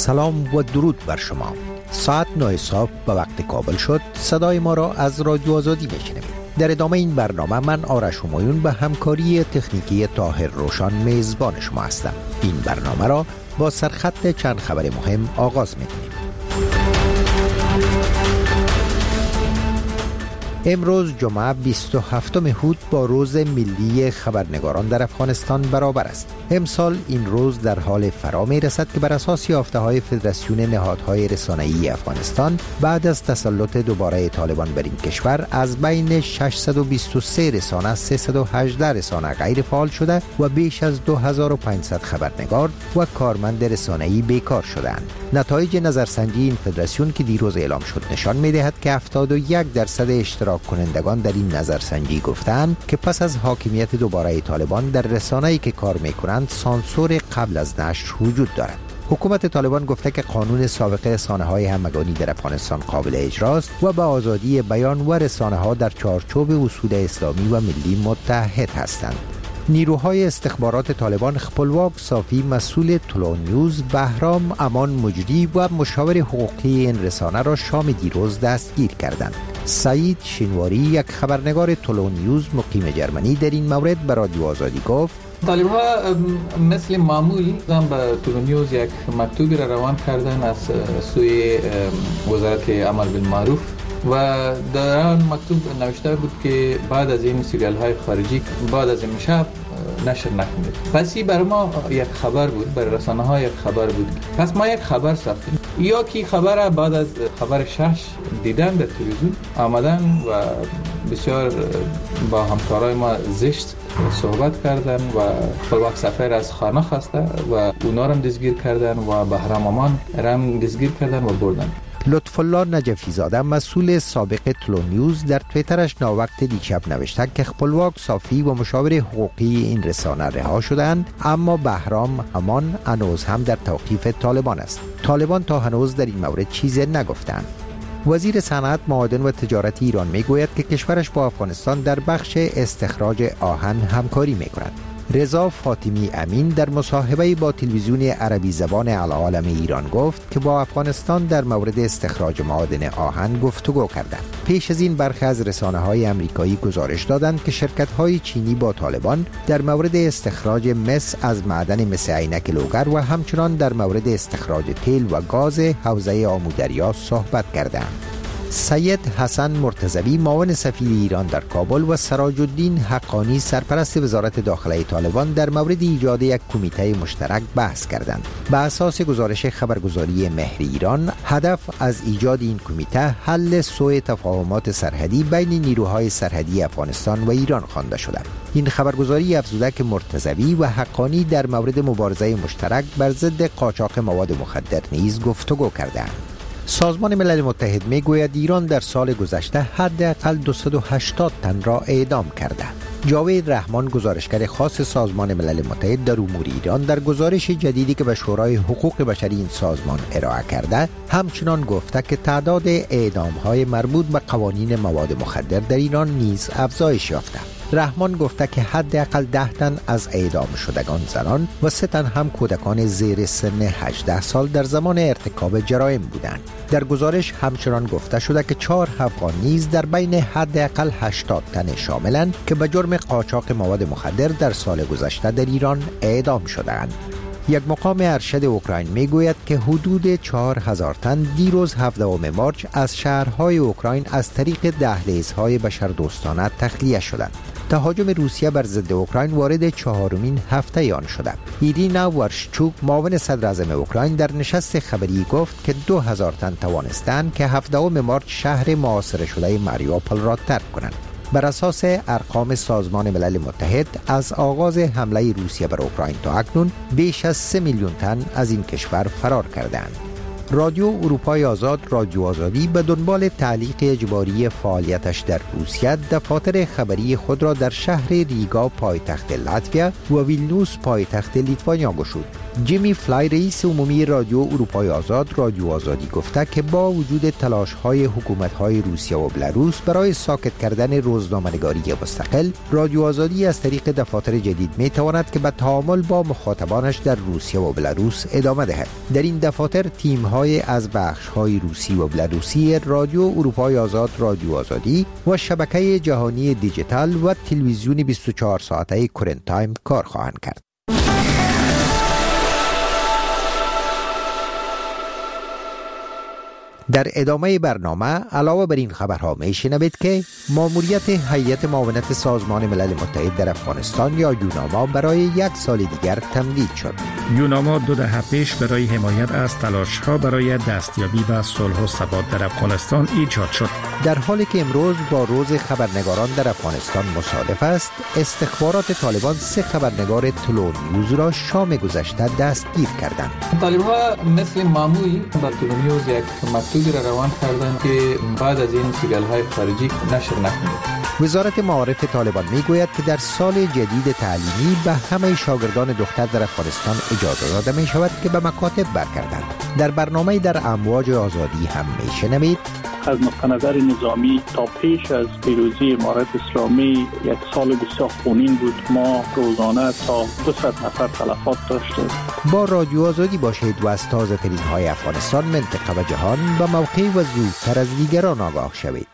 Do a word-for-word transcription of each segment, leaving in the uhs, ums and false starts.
سلام و درود بر شما. ساعت نه صبح به وقت کابل شد. صدای ما را از رادیو آزادی میشنوید. در ادامه این برنامه من آرش همایون به همکاری تکنیکی طاهر روشان میزبان شما هستم. این برنامه را با سرخط چند خبر مهم آغاز می‌کنیم. امروز جمعه بیست و هفتم هود با روز ملی خبرنگاران در افغانستان برابر است. امسال این روز در حال فرا می رسد که بر اساس یافته‌های فدراسیون نهادهای رسانه‌ای افغانستان بعد از تسلط دوباره طالبان بر این کشور از بین ششصد و بیست و سه رسانه سیصد و هجده رسانه غیر فعال شده و بیش از دو هزار و پانصد خبرنگار و کارمند رسانه‌ای بیکار شدند. نتایج نظرسنجی این فدراسیون که دیروز اعلام شد نشان می‌دهد که هفتاد و یک درصد اشتراک کنندگان در این نظرسنجی گفتند که پس از حاکمیت دوباره طالبان در رسانه‌ای که کار می‌کنند سانسور قبل از نشر وجود دارد. حکومت طالبان گفته که قانون سابق رسانه‌های همگانی در افغانستان قابل اجراست و به آزادی بیان و رسانه‌ها در چارچوب اصول اسلامی و ملی متحد هستند. نیروهای استخبارات طالبان خپلواک صافی مسئول طلوع نیوز، بهرام امان مجری و مشاور حقوقی این رسانه را شام دیروز دستگیر کردند. سعید شینواری یک خبرنگار طلوع نیوز مقیم جرمنی در این مورد به رادیو آزادی گفت طالب ها مثل معمول هم به طلوع نیوز یک مکتوبی را روان کردن از سوی وزارت امر بالمعروف و در آن مکتوب نوشته بود که بعد از این سریال های خارجی بعد از این شب نشر نکنید. پس این بر ما یک خبر بود، بر رسانه ها یک خبر بود. پس ما یک خبر ساختیم. یا کی خبر بعد از خبر شش دیدن در تلویزیون آمدن و بسیار با همکارای ما زشت صحبت کردن و خپلواک سفر از خانه خواسته و اونا را دستگیر کردن و بهرام امان را دستگیر کردن و بردن. لطف الله نجفی زاده مسئول سابق طلوع نیوز در توییترش ناوقت دیشب نوشته که خپلواک صافی و مشاور حقوقی این رسانه رها شدند، اما بهرام امان هنوز هم در توقیف طالبان است. طالبان تا هنوز در این مورد چیزی نگفتند. وزیر صنعت، معادن و تجارت ایران میگوید که کشورش با افغانستان در بخش استخراج آهن همکاری میکند. رضا فاطمی امین در مصاحبه با تلویزیون عربی زبان العالم ایران گفت که با افغانستان در مورد استخراج معادن آهن گفتگو کردند. پیش از این برخی از رسانه‌های آمریکایی گزارش دادند که شرکت‌های چینی با طالبان در مورد استخراج مس از معدن مس عینک لوگر و همچنان در مورد استخراج تیل و گاز حوزه آمودریا صحبت کردند. سید حسن مرتضوی معاون سفیر ایران در کابل و سراج الدین حقانی سرپرست وزارت داخله طالبان در مورد ایجاد یک کمیته مشترک بحث کردند. به اساس گزارش خبرگزاری مهر ایران، هدف از ایجاد این کمیته حل سوء تفاهمات سرحدی بین نیروهای سرحدی افغانستان و ایران خوانده شده. این خبرگزاری افزوده که مرتضوی و حقانی در مورد مبارزه مشترک بر ضد قاچاق مواد مخدر نیز گفتگو کردند. سازمان ملل متحد میگوید ایران در سال گذشته حداقل دویست و هشتاد تن را اعدام کرده. جاوید رحمان، گزارشگر خاص سازمان ملل متحد در امور ایران، در گزارش جدیدی که به شورای حقوق بشری این سازمان ارائه کرده همچنان گفته که تعداد اعدام‌های مربوط به قوانین مواد مخدر در ایران نیز افزایش یافته. رحمان گفته که حداقل ده تن از اعدام شدگان زنان و سه تن هم کودکان زیر سن هجده سال در زمان ارتکاب جرایم بودند. در گزارش همچنان گفته شده که چهار افغان نیز در بین حداقل هشتاد تن شاملند که به جرم قاچاق مواد مخدر در سال گذشته در ایران اعدام شدند. یک مقام ارشد اوکراین میگوید که حدود چهار هزار تن دیروز هفدهم مارس از شهرهای اوکراین از طریق دهلیزهای بشردوستانه تخلیه شدند. تهاجم روسیه بر ضد اوکراین وارد چهارمین هفته آن شده. ایرینا ورشچوک، معاون صدر اعظم اوکراین، در نشست خبری گفت که دو هزار تن توانستند که هفدهم مارس شهر محاصره شده ماریوپول را ترک کنند. بر اساس ارقام سازمان ملل متحد از آغاز حمله روسیه بر اوکراین تا اکنون بیش از سه میلیون تن از این کشور فرار کردند. رادیو اروپای آزاد، رادیو آزادی، به دنبال تعلیق اجباری فعالیتش در روسیه دفاتر خبری خود را در شهر ریگا پایتخت لاتویا و ویلنیوس پایتخت لیتوانیا گشود. جیمی فلای رئیس عمومی رادیو اروپای آزاد رادیو آزادی گفته که با وجود تلاش‌های حکومت‌های روسیه و بلاروس برای ساکت کردن روزنامه‌نگاری مستقل، رادیو آزادی از طریق دفاتر جدید می‌تواند که به تعامل با مخاطبانش در روسیه و بلاروس ادامه دهد. در این دفاتر تیم‌های از بخش‌های روسی و بلاروسی رادیو اروپای آزاد رادیو آزادی و شبکه جهانی دیجیتال و تلویزیون بیست و چهار ساعته کرنت تایم کار خواهند کرد. در ادامه برنامه علاوه بر این خبرها میشنوید که ماموریت هیئت معاونت سازمان ملل متحد در افغانستان یا یوناما برای یک سال دیگر تمدید شد. یوناما دو دهه پیش برای حمایت از تلاش‌ها برای دستیابی به صلح و ثبات در افغانستان ایجاد شد. در حالی که امروز با روز خبرنگاران در افغانستان مصادف است، استخبارات طالبان سه خبرنگار تلو نیوز را شام گذشته دستگیر کردند. طالبان مثل معمول با تلو نیوز یک مکتوبی را روان کردند که بعد از این سیگنال‌های خارجی نشر نکنید. وزارت معارف طالبان میگوید که در سال جدید تعلیمی به همه شاگردان دختر در افغانستان اجازه داده می شود که به مکاتب برگردند. در برنامه در امواج آزادی هم میشنوید از نقطه نظر نظامی تا پیش از پیروزی امارت اسلامی یک سال بسیار خونین بود. ما روزانه تا دویست نفر تلفات داشتیم. با رادیو آزادی باشید و از تازه ترین های افغانستان، منطقه و جهان به موقع و زودتر از دیگران آگاه شوید.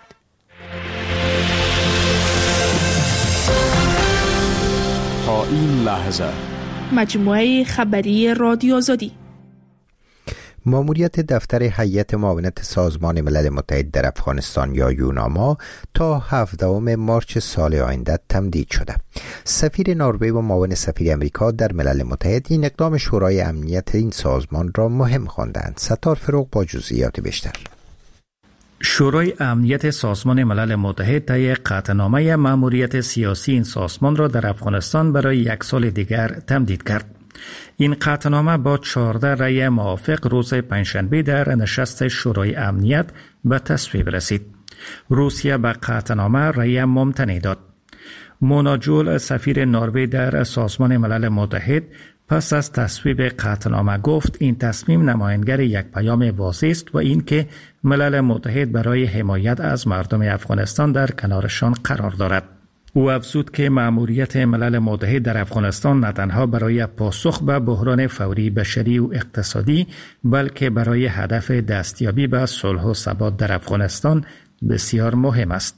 تا این لحظه مجموعه خبری رادیو آزادی. ماموریت دفتر هیئت معاونت سازمان ملل متحد در افغانستان یا یوناما تا هفدهم مارس سال آینده تمدید شده. سفیر نروژ و معاون سفیر امریکا در ملل متحد این اقدام شورای امنیت این سازمان را مهم خواندند. ستار فروغ با جزئیات بیشتر. شورای امنیت سازمان ملل متحد طی قطعنامه ماموریت سیاسی این سازمان را در افغانستان برای یک سال دیگر تمدید کرد. این قطعنامه با چهارده رأی موافق روز پنجشنبه در نشست شورای امنیت به تصویب رسید. روسیه به قطعنامه رأی ممتنع داد. مونا جول سفیر نروژ در سازمان ملل متحد پس از تصویب قطعنامه گفت این تصمیم نمایانگر یک پیام واضح است و اینکه ملل متحد برای حمایت از مردم افغانستان در کنارشان قرار دارد. او افزود که مأموریت ملل متحد در افغانستان نه تنها برای پاسخ به بحران فوری بشری و اقتصادی بلکه برای هدف دستیابی به صلح و ثبات در افغانستان بسیار مهم است.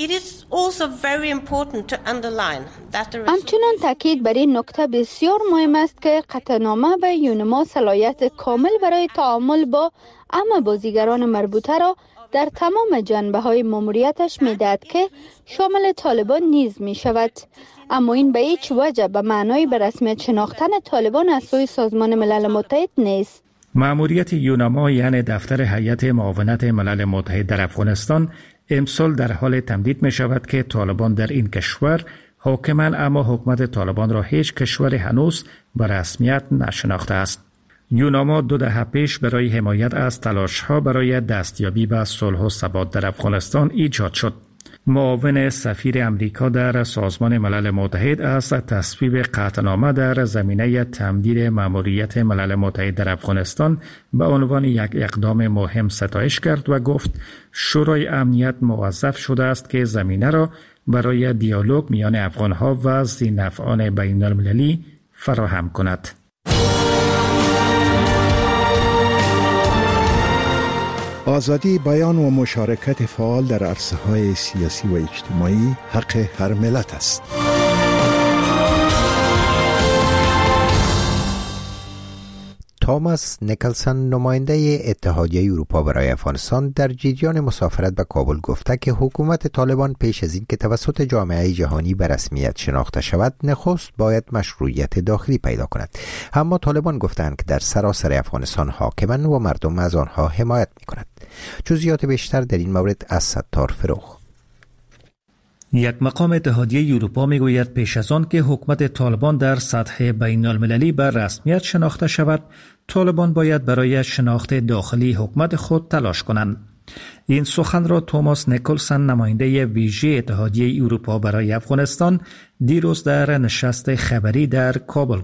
همچنان تاکید بر این نکته بسیار مهم است که قطعنامه به یوناما صلاحیت کامل برای تعامل با همه بازیگران مربوطه را در تمام جنبه‌های ماموریتش می‌دهد که شامل طالبان نیز می‌شود، اما این به هیچ وجه به معنای به رسمیت شناختن طالبان از سوی سازمان ملل متحد نیست. مأموریت یوناما یعنی دفتر هیئت معاونت ملل متحد در افغانستان امسال در حال تمدید می‌شود که طالبان در این کشور حاکمند، اما حکومت طالبان را هیچ کشور هنوز به رسمیت نشناخته است. یوناما دو دهه پیش برای حمایت از تلاش‌ها برای دستیابی به صلح و ثبات در افغانستان ایجاد شد. معاون سفیر امریکا در سازمان ملل متحد از تصویب قطعنامه در زمینه تمدید مأموریت ملل متحد در افغانستان به عنوان یک اقدام مهم ستایش کرد و گفت شورای امنیت موظف شده است که زمینه را برای دیالوگ میان افغان‌ها و ذی‌نفعان بین‌المللی فراهم کند. آزادی بیان و مشارکت فعال در عرصه‌های سیاسی و اجتماعی حق هر ملت است. توماس نیکلسون نماینده اتحادیه اروپا برای افغانستان در جریان مسافرت به کابل گفته که حکومت طالبان پیش از این که توسط جامعه جهانی به رسمیت شناخته شود نخست باید مشروعیت داخلی پیدا کند. اما طالبان گفتند که در سراسر افغانستان حاکمند و مردم از آنها حمایت می‌کنند. جزئیات بیشتر در این مورد از ستار فروغ. یک مقام اتحادیه اروپا میگوید پیش از آن که حکومت طالبان در سطح بین المللی به رسمیت شناخته شود، طالبان باید برای شناخت داخلی حکومت خود تلاش کنند. این سخن را توماس نیکلسون نماینده ویژه اتحادیه اروپا برای افغانستان دیروز در نشست خبری در کابل گفت.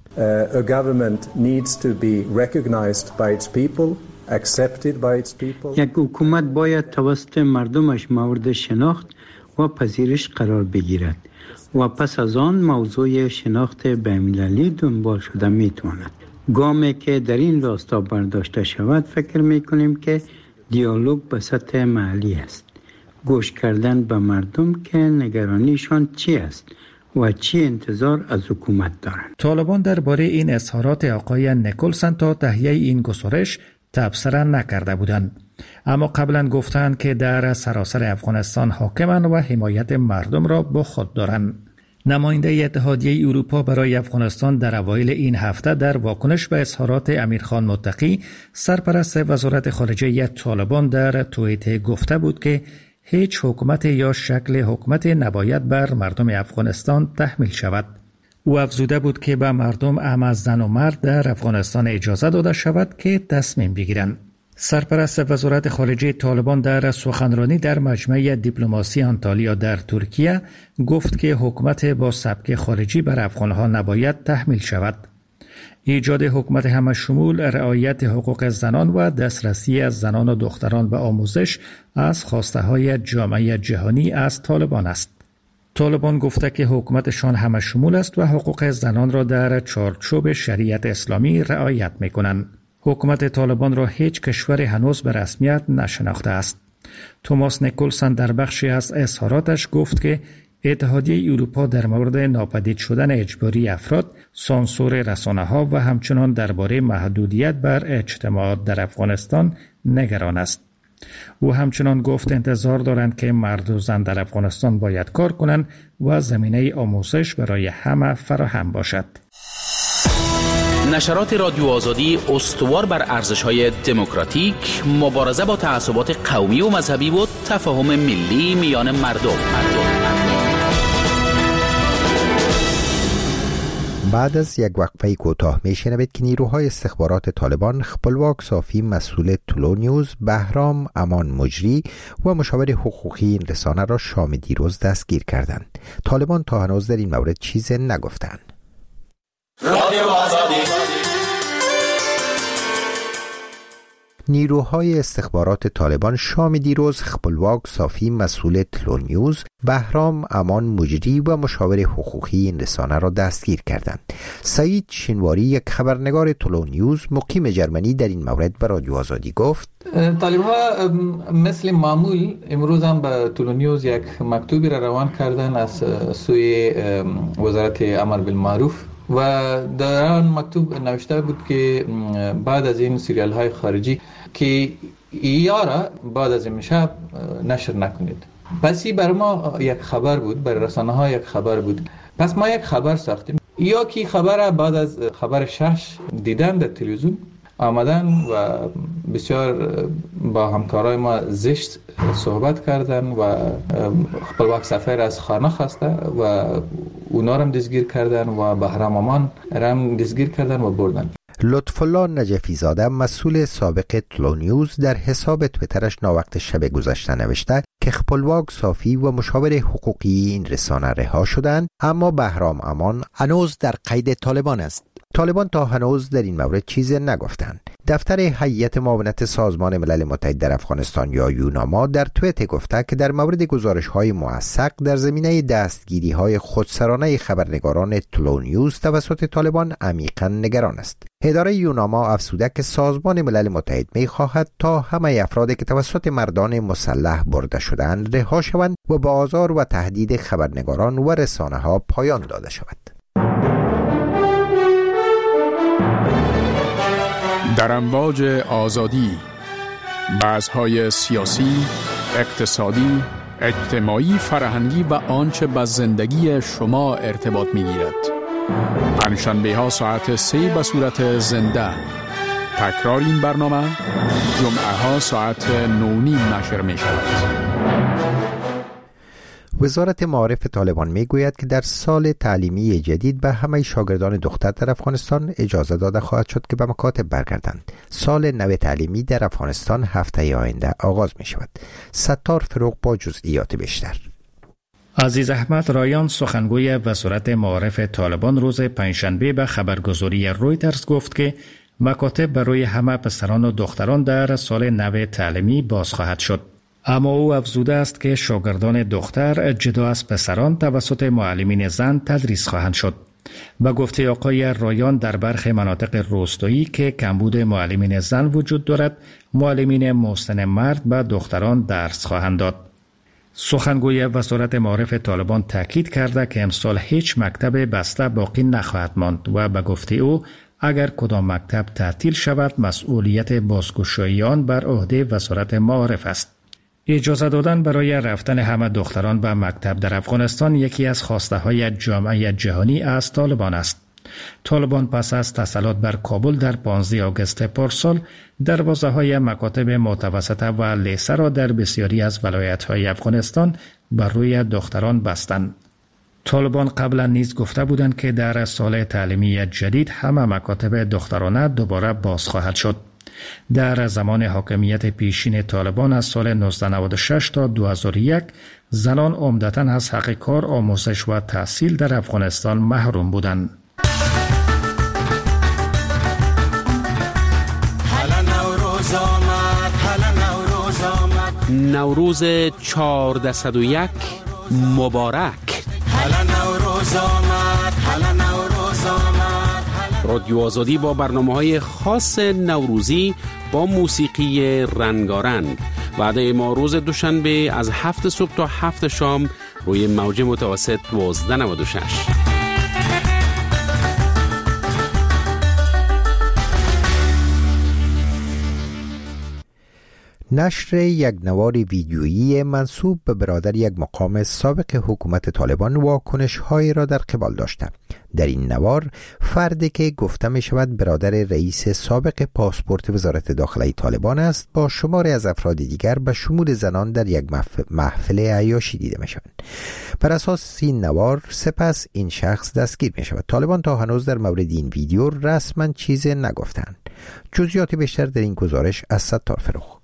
Uh, a government needs to be recognized by its people, accepted by its people. یک حکومت باید توسط مردمش مورد شناخت و پذیرش قرار بگیرد و پس از آن موضوع شناخت بین‌المللی دنبال شده میتواند. گامی که در این راستا برداشته شود فکر میکنیم که دیالوگ به سطح محلی است. گوش کردن به مردم که نگرانیشان چی است و چی انتظار از حکومت دارند. طالبان درباره این اظهارات آقای نیکلسن تا تهیه این گزارش تبصره نکرده بودند، اما قبلا گفتند که در سراسر افغانستان حاکمند و حمایت مردم را با خود دارند. نماینده اتحادیه اروپا برای افغانستان در اوایل این هفته در واکنش به اظهارات امیرخان متقی سرپرست وزارت خارجه طالبان در توییت گفته بود که هیچ حکومت یا شکل حکومت نباید بر مردم افغانستان تحمیل شود. او افزوده بود که به مردم اهم از زن و مرد در افغانستان اجازه داده شود که تصمیم بگیرند. سرپرست وزارت خارجه طالبان در سخنرانی در مجمع دیپلماسی آنتالیا در ترکیه گفت که حکومت با سبک خارجی بر افغانها نباید تحمیل شود. ایجاد حکومت همه‌شمول، رعایت حقوق زنان و دسترسی از زنان و دختران به آموزش از خواسته‌های جامعه جهانی از طالبان است. طالبان گفته که حکومتشان همه‌شمول است و حقوق زنان را در چارچوب شریعت اسلامی رعایت می‌کنند. حکومت طالبان را هیچ کشور هنوز به رسمیت نشناخته است. توماس نیکلسن در بخشی از اظهاراتش گفت که اتحادیه اروپا در مورد ناپدید شدن اجباری افراد، سانسور رسانه‌ها و همچنان درباره محدودیت بر اجتماعات در افغانستان نگران است. او همچنان گفت انتظار دارند که مرد و زن در افغانستان باید کار کنند و زمینه آموزش برای همه فراهم باشد. نشرات رادیو آزادی استوار بر ارزش‌های دموکراتیک، مبارزه با تعصبات قومی و مذهبی و تفاهم ملی میان مردم. بعد از یک وقفه کوتاه میشنوید که نیروهای استخبارات طالبان خپلواک صافی مسئول طلوع نیوز، بهرام امان مجری و مشاور حقوقی این رسانه را شام دیروز دستگیر کردند. طالبان تا هنوز در این مورد چیزی نگفتند. رادیو آزادی. نیروهای استخبارات طالبان شام دیروز خپلواک صافی مسئول طلوع نیوز، بهرام امان مجری و مشاور حقوقی این رسانه را دستگیر کردند. سعید شینواری، یک خبرنگار طلوع نیوز مقیم جرمنی، در این مورد به رادیو آزادی گفت طالب‌ها مثل معمول امروز هم به طلوع نیوز یک مکتوبی را روان کردن از سوی وزارت امر بالمعروف و در آن مکتوب نوشته بود که بعد از این سریال های خارجی که یارا بعد از این شب نشر نکنید. پس این بر ما یک خبر بود، بر رسانه ها یک خبر بود. پس ما یک خبر ساختیم. یا که خبر بعد از خبر شش دیدن در تلویزیون آمدن و بسیار با همکارای ما زشت صحبت کردن و خپلواک سفر از خانه خواسته و اونا رو دستگیر کردن و بهرام امان رو دستگیر کردن و بردن. لطفالله نجفی زاده مسئول سابق طلوع نیوز در حساب تویترش ناوقت شب گذشته نوشته که خپلواک صافی و مشاور حقوقی این رسانه رها شدند، اما بهرام امان هنوز در قید طالبان است. طالبان تا هنوز در این مورد چیزی نگفتند. دفتر هیئت معاونت سازمان ملل متحد در افغانستان یا یوناما در توییت گفته که در مورد گزارش‌های موثق در زمینه دستگیری‌های خودسرانه خبرنگاران طلوع نیوز توسط طالبان عمیقاً نگران است. اداره یوناما افزوده که سازمان ملل متحد می‌خواهد تا همه افرادی که توسط مردان مسلح برده شدند رها شوند و با آزار و تهدید خبرنگاران و رسانه‌ها پایان داده شود. در امواج آزادی، بحث‌های سیاسی، اقتصادی، اجتماعی، فرهنگی و آنچه به زندگی شما ارتباط می‌گیرد. پنجشنبه ها ساعت سه به صورت زنده. تکرار این برنامه جمعه ها ساعت نو نیم نشر می شود. وزارت معارف طالبان می گوید که در سال تعلیمی جدید به همه شاگردان دختر در افغانستان اجازه داده خواهد شد که به مکاتب برگردند. سال نو تعلیمی در افغانستان هفته آینده آغاز می شود. ستار فروغ با جزئیات بیشتر. عزیز احمد رایان سخنگوی وزارت معارف طالبان روز پنجشنبه به خبرگزاری رویترز گفت که مکاتب برای همه پسران و دختران در سال نو تعلیمی باز خواهد شد. اما او افزوده است که شاگردان دختر جدا از پسران توسط معلمین زن تدریس خواهند شد. به گفته آقای رایان در برخی مناطق روستایی که کمبود معلمین زن وجود دارد، معلمین مسن مرد به دختران درس خواهند داد. سخنگوی وزارت معارف طالبان تاکید کرده که امسال هیچ مکتب بسته باقی نخواهد ماند و به گفته او اگر کدام مکتب تعطیل شود مسئولیت بازگشایی آن بر عهده وزارت معارف است. اجازه دادن برای رفتن همه دختران به مکتب در افغانستان یکی از خواسته های جامعه جهانی از طالبان است. طالبان پس از تسلط بر کابل در پانزده آگوست پارسال دروازه های مکاتب متوسطه و لیسه را در بسیاری از ولایت های افغانستان بر روی دختران بستند. طالبان قبلا نیز گفته بودند که در سال تعلیمی جدید همه مکاتب دخترانه دوباره باز خواهد شد. در زمان حاکمیت پیشین طالبان از سال نوزده نود و شش تا دو هزار و یک زنان عمدتاً از حق کار، آموزش و تحصیل در افغانستان محروم بودند. نوروز چهارصد و یک مبارک. رادیو آزادی با برنامه‌های خاص نوروزی با موسیقی رنگارنگ وعده ما روز دوشنبه از هفت صبح تا هفت شام روی موج متوسط دوازده نود و شش. نشر یک نوار ویدیویی منسوب به برادر یک مقام سابق حکومت طالبان واکنش‌هایی را در قبال داشته. در این نوار فردی که گفته می شود برادر رئیس سابق پاسپورت وزارت داخله طالبان است با شماری از افراد دیگر به شمول زنان در یک محفل عیاشی دیده می شوند. بر اساس این نوار سپس این شخص دستگیر می شود. طالبان تا هنوز در مورد این ویدیو رسما چیزی نگفتند. جزئیات بیشتر در این گزارش از ستار فروخ.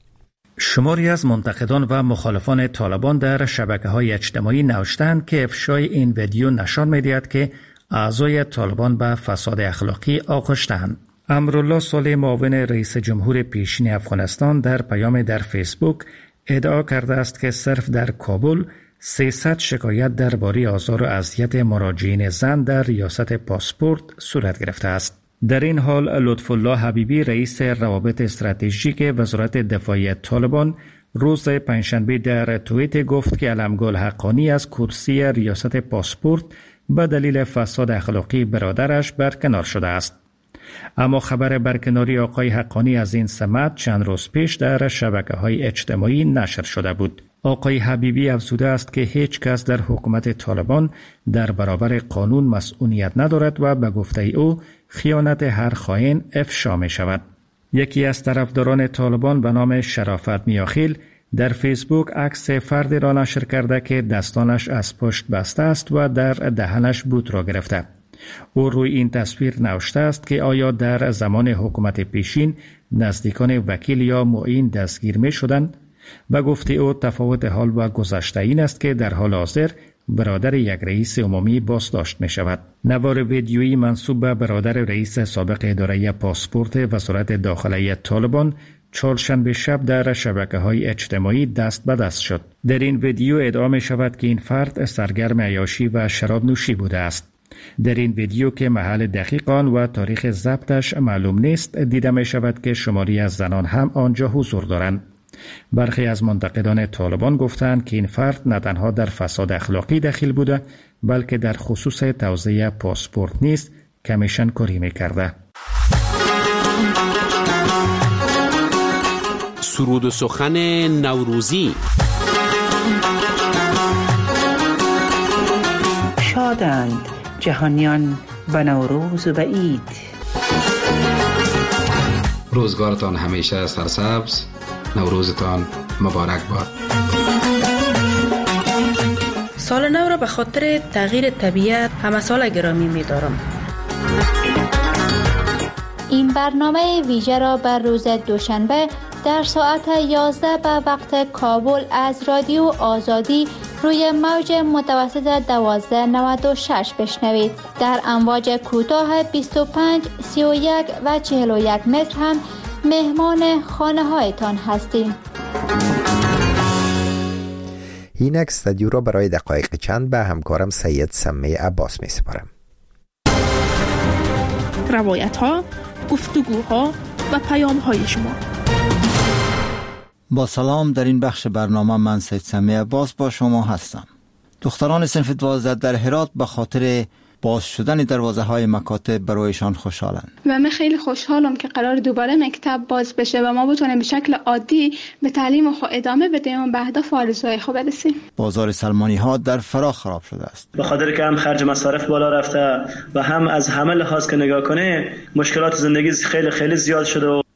شماری از منتقدان و مخالفان طالبان در شبکه‌های اجتماعی نوشتند که افشای این ویدیو نشان می‌دهد که اعضای طالبان به فساد اخلاقی آغشته‌اند. امرالله صالح معاون رئیس جمهور پیشین افغانستان در پیام در فیسبوک ادعا کرده است که صرف در کابل سیصد شکایت درباره آزار و اذیت مراجعین زن در ریاست پاسپورت صورت گرفته است. در این حال لطف الله حبیبی رئیس روابط استراتژیک وزارت دفاع طالبان روز پنجشنبه در توییت گفت که علمگل حقانی از کرسی ریاست پاسپورت به دلیل فساد اخلاقی برادرش برکنار شده است. اما خبر برکناری آقای حقانی از این سمت چند روز پیش در شبکه‌های اجتماعی نشر شده بود. آقای حبیبی افزوده است که هیچ کس در حکومت طالبان در برابر قانون مسئولیت ندارد و به گفته او خیانت هر خائن افشا می شود. یکی از طرفداران طالبان به نام شرافت میاخیل در فیسبوک عکس فردی را نشر کرده که دستانش از پشت بسته است و در دهنش بوت را گرفته. او روی این تصویر نوشته است که آیا در زمان حکومت پیشین نزدیکان وکیل یا معین دستگیر می شدند؟ و گفته او تفاوت حال و گذشته این است که در حال حاضر برادر یک رئیس عمومی بازداشت می شود. نوار ویدیویی منسوب به برادر رئیس سابق اداره پاسپورت وزارت داخله طالبان چهارشنبه شب در شبکه‌های اجتماعی دست به دست شد. در این ویدیو ادعا می شود که این فرد سرگرم عیاشی و شراب نوشی بوده است. در این ویدیو که محل دقیق آن و تاریخ ضبطش معلوم نیست دیده می شود که شماری از زنان هم آنجا حضور دارند. برخی از منتقدان طالبان گفتند که این فرد نه تنها در فساد اخلاقی دخیل بوده بلکه در خصوص توزیع پاسپورت نیز کمیشن کاری می‌کرده. سرود و سخن نوروزی. شادند جهانیان به نوروز و به عید. روزگارتان همیشه سرسبز، نوروزتان مبارک باد. سال نو را به خاطر تغییر طبیعت همه سال گرامی می دارم. این برنامه ویژه را بر روز دوشنبه در ساعت یازده به وقت کابل از رادیو آزادی روی موج متوسط دوازده نود و شش بشنوید. در امواج کوتاه بیست و پنج، سی و یک و چهل و یک متر هم مهمان خانه هایتان هستیم. این استودیو را برای دقایق چند به همکارم سید سمی عباس می سپارم. روایت ها، گفتگوها و پیام های شما. با سلام، در این بخش برنامه من سید سمی عباس با شما هستم. دختران صنف دوازده در هرات به خاطر باز شدن دروازه های مکاتب برایشان خوشحالند و من خیلی خوشحالم که قرار دوباره مکتب باز بشه و ما بتونیم به شکل عادی به تعلیم خود ادامه بدیم و به اهداف و آرزوهای خود برسیم. بازار سلمانی ها در فرا خراب شده است به خاطر که هم خرج مصارف بالا رفته و هم از همه لحاظ که نگاه کنه مشکلات زندگی خیلی خیلی زیاد شده. و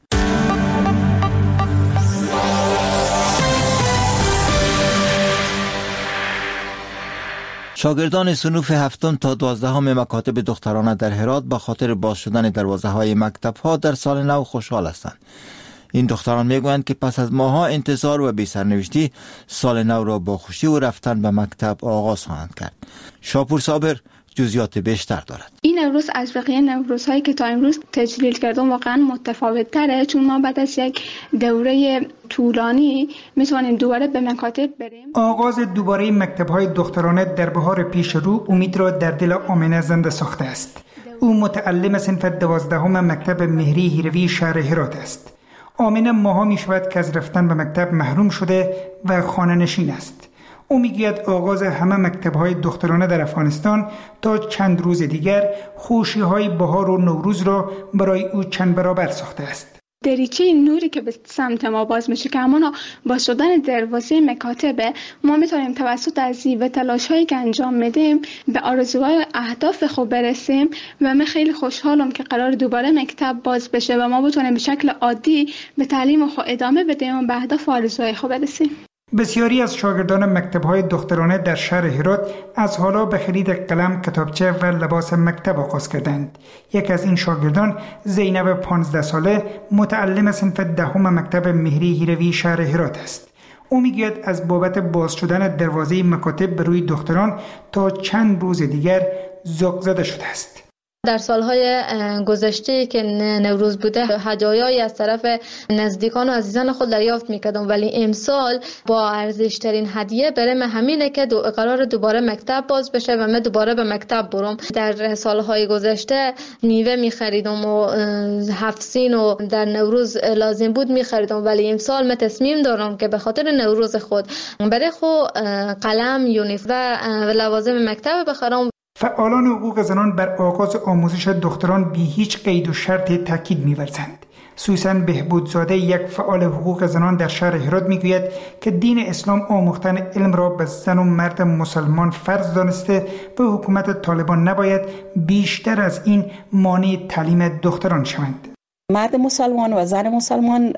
شاگردان صنوف هفتم تا دوازدهم مکاتب دخترانه در هرات به خاطر باز شدن دروازه های مکتب ها در سال نو خوشحال هستند. این دختران میگویند که پس از ماها انتظار و بی سرنوشتی سال نو را با خوشی و رفتن به مکتب آغاز خواهند کرد. شاپور صابر جزئیات بیشتر دارد. این نوروز از بقیه نوروزهایی که تا امروز تجلیل کردم واقعا متفاوت تره، چون ما بعد از یک دوره طولانی میتونیم دوباره به مکاتب بریم. آغاز دوباره مکتب‌های دخترانه در بهار پیش رو امید را در دل آمنه زنده ساخته است. او متعلم صنف دوازدهم مکتب مهری هیروی شهر هرات است. آمنه ماها می شود که از رفتن به مکتب محروم شده و خانه نشین است. او میگوید آغاز همه مکتب‌های دخترانه در افغانستان تا چند روز دیگر خوشی‌های بهار و نوروز را برای او چند برابر ساخته است. دریچه نوری که به سمت ما باز میشه که همانا با شدن دروازه مکاتبه ما میتونیم توسط از و تلاش‌هایی که انجام میدیم به آرزوهای و اهداف خود برسیم و من خیلی خوشحالم که قرار دوباره مکتب باز بشه و ما بتونیم به شکل عادی به تعلیم خود ادامه بدیم و به اهداف و آرزوهای خود برسیم. بسیاری از شاگردان مکتب‌های دخترانه در شهر هرات از حالا به خرید قلم، کتابچه و لباس مکتب آغاز کردند. یک از این شاگردان زینب پانزده ساله متعلم صنف دهم مکتب مهری هیروی شهر هرات است. او میگوید از بابت باز شدن دروازه مکاتب به روی دختران تا چند روز دیگر ذوق زده شده است. در سالهای گذشته که نوروز بوده هدایایی از طرف نزدیکان و عزیزان خود دریافت میکردم، ولی امسال با ارزشترین هدیه برام همینه که دو قرار دوباره مکتب باز بشه و من دوباره به مکتب برم. در سالهای گذشته میوه میخریدم و هفت سین و در نوروز لازم بود میخریدم، ولی امسال من تصمیم دارم که به خاطر نوروز خود برای خود قلم، یونیفرم و لوازم مکتب بخرم. فعالان حقوق زنان بر آغاز آموزش دختران بی هیچ قید و شرط تاکید می‌ورزند. سوسن بهبودزاده، یک فعال حقوق زنان در شهر هرات، میگوید که دین اسلام آموختن علم را به زن و مرد مسلمان فرض دانسته و حکومت طالبان نباید بیشتر از این مانع تعلیم دختران شوند. مرد مسلمان و زن مسلمان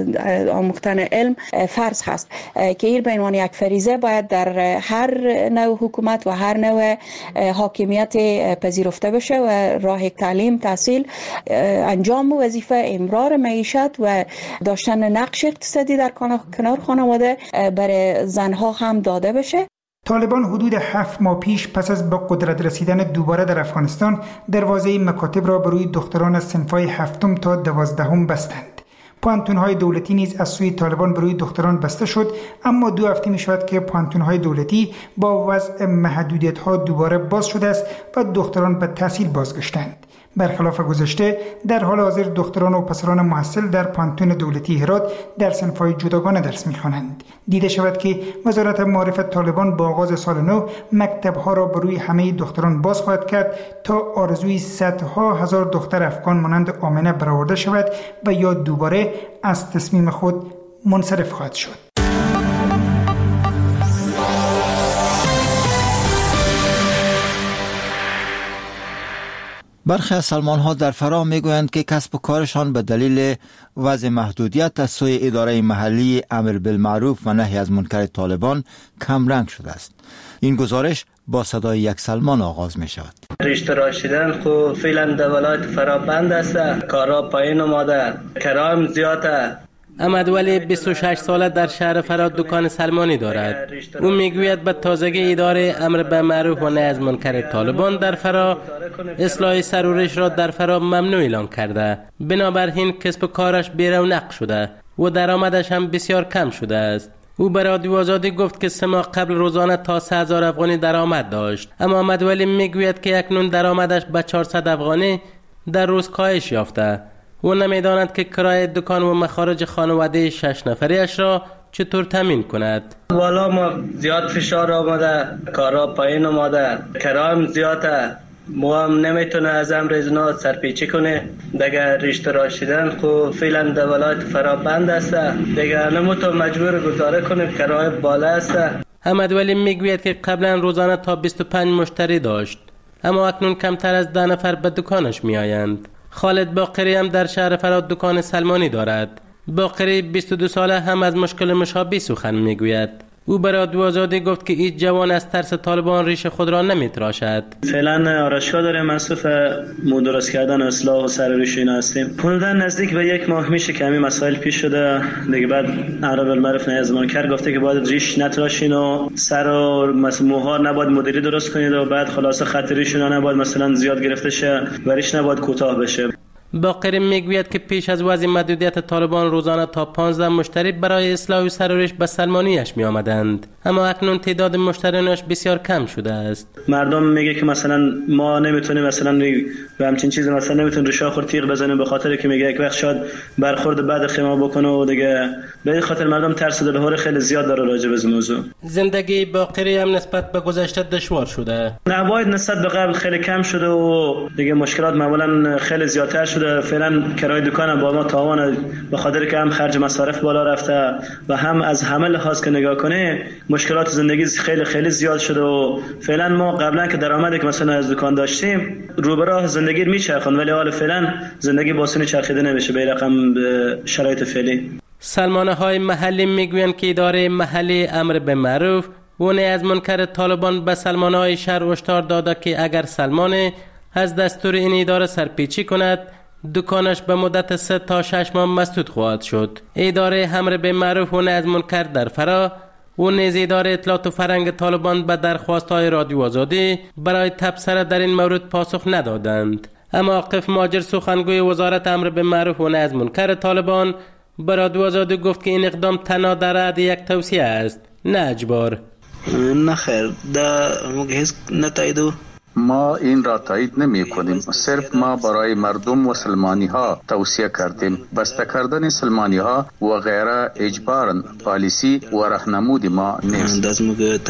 آموختن علم فرض هست که این به عنوان یک فریضه باید در هر نوع حکومت و هر نوع حاکمیت پذیرفته بشه و راه تعلیم، تحصیل، انجام وظیفه، امرار معیشت و داشتن نقش اقتصادی در کنار خانواده برای زنها هم داده بشه. طالبان حدود هفت ماه پیش پس از به قدرت رسیدن دوباره در افغانستان دروازه مکاتب را بر روی دختران از صنف‌های هفتم تا دوازدهم بستند. پانتون‌های دولتی نیز از سوی طالبان بر روی دختران بسته شد، اما دو هفته می شود که پانتون‌های دولتی با وضع محدودیت‌ها دوباره باز شده است و دختران به تحصیل بازگشتند. برخلاف گذشته در حال حاضر دختران و پسران محصل در پانتون دولتی هرات در صنف‌های جداگانه درس می‌خوانند. دیده شود که وزارت معارف طالبان با آغاز سال نو مکتب‌ها را بر روی همه دختران باز خواهد کرد تا آرزوی صدها هزار دختر افغان مانند آمنه برآورده شود و یا دوباره از تصمیم خود منصرف خواهد شد. برخی از سلمان ها در فرا میگویند که کسب و کارشان به دلیل وضع محدودیت از سوی اداره محلی امر بالمعروف و نهی از منکر طالبان کم رنگ شده است. این گزارش با صدای یک سلمان آغاز می شود. رشته راشدن خو فعلا در ولایت فرا بند است، کارا پایین اومده، کرایه زیاده، امدولی بیست و شش ساله در شهر فرا دکان سلمانی دارد. او میگوید به تازگی اداره امر به معروف و نهی از منکر طالبان در فرا اصلاح سرورش را در فرا ممنوع اعلان کرده. بنابراین کسب و کارش بی‌رونق شده و درآمدش هم بسیار کم شده است. او به رادیو آزادی گفت که سه ماه قبل روزانه تا سه هزار افغانی درآمد داشت، اما مدولی میگوید که اکنون درآمدش به چهارصد افغانی در روز کاهش یافته. او نمیداند که کرایه دکان و مخارج خانواده شش نفریش را چطور تامین کند. والا ما زیاد فشار آمده، کارا پایین آمده، کرایم زیاده، ما هم نمیتونه از امر ازنا سرپیچی کنه. دیگه رشته راشیدن خو فعلا در ولایت فرا بند است، دیگه نمیتونه مجبور گزاره کنه، کرایه بالا است. احمدولی میگوید که قبلا روزانه تا بیست و پنج مشتری داشت، اما اکنون کمتر از ده نفر به دکانش میآیند. خالد باقری هم در شهر فرا دکان سلمانی دارد. باقری بیست و دو ساله هم از مشکل مشابه سخن میگوید. او برای رادیو آزادی گفت که هیچ جوان از ترس طالبان ریش خود را نمیتراشد. فعلا آرایشگاه داریم، مصروف درست کردن اصلاح و سرریش اینا هستیم. حدودا نزدیک به یک ماه میشه که همین مسائل پیش شده. دیگه بعد امر بالمعروف نهی از منکر گفته که باید ریش نتراشین و سر و موها نباید مدلی درست کنید و بعد خلاصه خط ریشون نباید مثلا زیاد گرفته شه و ریش نباید کوتاه بشه. باقری میگوید که پیش از وضع محدودیت طالبان روزانه تا پانزده مشتری برای اصلاح و سرورش به سلمانیش می آمدند، اما اکنون تعداد مشتریانش بسیار کم شده است. مردم میگه که مثلا ما نمیتونیم مثلا به همچین چیز مثلا نمیتونیم رشا خور تیغ بزنیم، به خاطر که میگه یک وقت شاید برخورد بعد خیمه بکنه و دیگه به این خاطر مردم ترس و دلهور خیلی زیاد داره راجع به موضوع. زندگی باقری هم نسبت به گذشته دشوار شده. عواید نسبت به قبل خیلی کم شده و دیگه مشکلات معمولا خیلی زیادتر شده. فعلا کرایه دکان با ما تاوان، به خاطر که هم خرج مصارف بالا رفته و هم از همه لحاظ که نگاه کنه مشکلات زندگی خیلی خیلی زیاد شده و فعلا ما قبلا که درآمدی که مثلا از دکان داشتیم رو به راه زندگی میچرخوند، ولی حالا فعلا زندگی باسونی چرخیده نمیشه به رقم شرایط فعلی. سلمانه های محلی میگویند که اداره محلی امر به معروف و نهی از منکر طالبان به سلمانه های شهر هشدار داده که اگر سلمانه از دستور این اداره سرپیچی کند دکانش به مدت سه تا شش ماه مسدود خواهد شد. اداره امر به معروف و نهی از منکر در فرا و نیز اداره اطلاعات و فرهنگ طالبان به درخواست‌های رادیو آزادی برای تبصره در این مورد پاسخ ندادند. اما عاقف ماجر سخنگوی وزارت امر به معروف و نهی از منکر طالبان به رادیو آزادی گفت که این اقدام تنها در حد یک توصیه است، نه اجبار. نه خیر، دا مگهز نتایدو ما این را تایید نمی کنیم، صرف ما برای مردم و سلمانی ها توصیه کردیم. بسته کردن سلمانی ها و غیره اجبارا پالیسی و راهنمود ما نیست.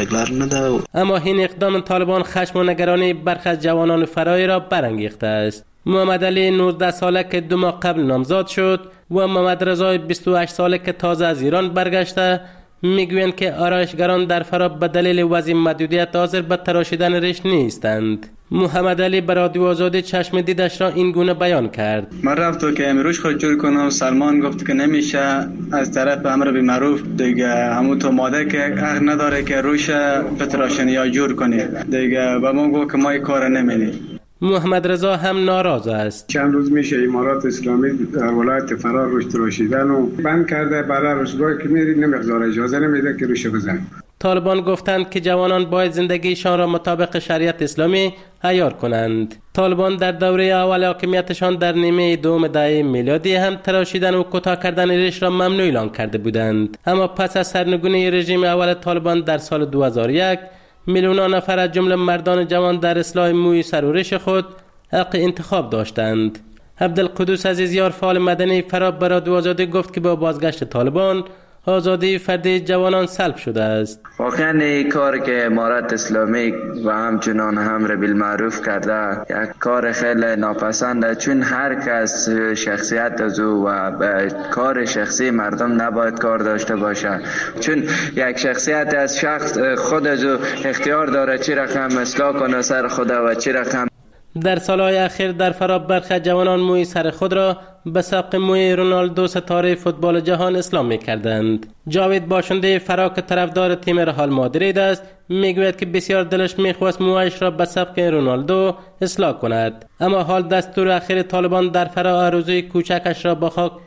اما این اقدام طالبان خشم و نگرانی برخی از جوانان فرایی را برانگیخته است. محمد علی نوزده ساله که دو ماه قبل نامزاد شد و محمد رضا بیست و هشت ساله که تازه از ایران برگشته میگویند که آرایشگران در فرا به دلیل وضع محدودیت حاضر به تراشیدن ریش نیستند. محمد علی به رادیو آزادی چشم دیدش را این گونه بیان کرد. من رفتم که امروز خود جور کنم، سلمان گفت که نمیشه، از طرف امر به معروف دیگه همون تو ماده که حق نداره که روش بتراشن یا جور کنه، دیگه به ما گفت که ما این کار نمی‌کنیم. محمد رضا هم ناراض است. چند روز میشه امارات اسلامی در ولایت فرا روش تراشیدن و بند کرده، برای روزگاهی که میری نمیگذاره، اجازه نمیده که روش بزن. طالبان گفتند که جوانان باید زندگیشان را مطابق شریعت اسلامی عیار کنند. طالبان در دوره اول حاکمیتشان در نیمه دوم دهه میلادی هم تراشیدن و کوتاه کردن ریش را ممنوع اعلان کرده بودند، اما پس از سرنگونی رژیم اول طالبان در سال دو هزار و یک میلیون نفر از جمله مردان جوان در اصلاح موی سر و ریش خود حق انتخاب داشتند. عبدالقدوس عزیزیار فعال مدنی فرا به رادیو آزادی گفت که با بازگشت طالبان آزادی فردی جوانان سلب شده است. واقعا این کار که امارت اسلامی و همچنان امر بالمعروف کرده یک کار خیلی ناپسنده، چون هر کس شخصیت از او و به کار شخصی مردم نباید کار داشته باشه، چون یک شخصیت از شخص خود از او اختیار داره چی رقم اصلاح کنه سر خود و چی رقم. در سالهای اخیر در فرا برخی جوانان موی سر خود را به سبق موی رونالدو ستاره فوتبال جهان اصلاح می کردند. جاوید باشنده فرا که طرفدار تیم رئال مادرید است میگوید که بسیار دلش میخواست مویش را به سبق رونالدو اصلاح کند، اما حال دستور اخیر طالبان در فرا آرزوی کوچکش را با خاک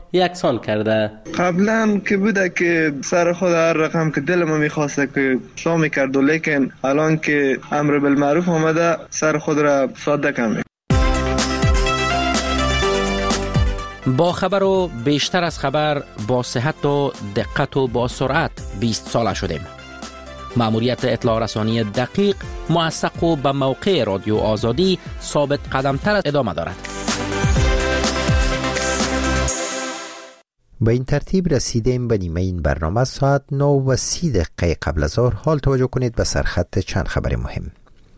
یکسان کرده. قبلا که بوده که سر خود هر رقم که دل ما میخواسته که شا میکرد، لیکن الان که امر بالمعروف آمده سر خود را ساده کنه. با خبر و بیشتر از خبر، با صحت و دقت و با سرعت بیست ساله شدیم. مأموریت اطلاع رسانی دقیق، موثق و به موقع رادیو آزادی ثابت قدمتر ادامه دارد. به این ترتیب رسیدیم به نیمه این برنامه. ساعت نه و سی دقیقه قبل از ظهر. حال توجه کنید به سرخط چند خبر مهم.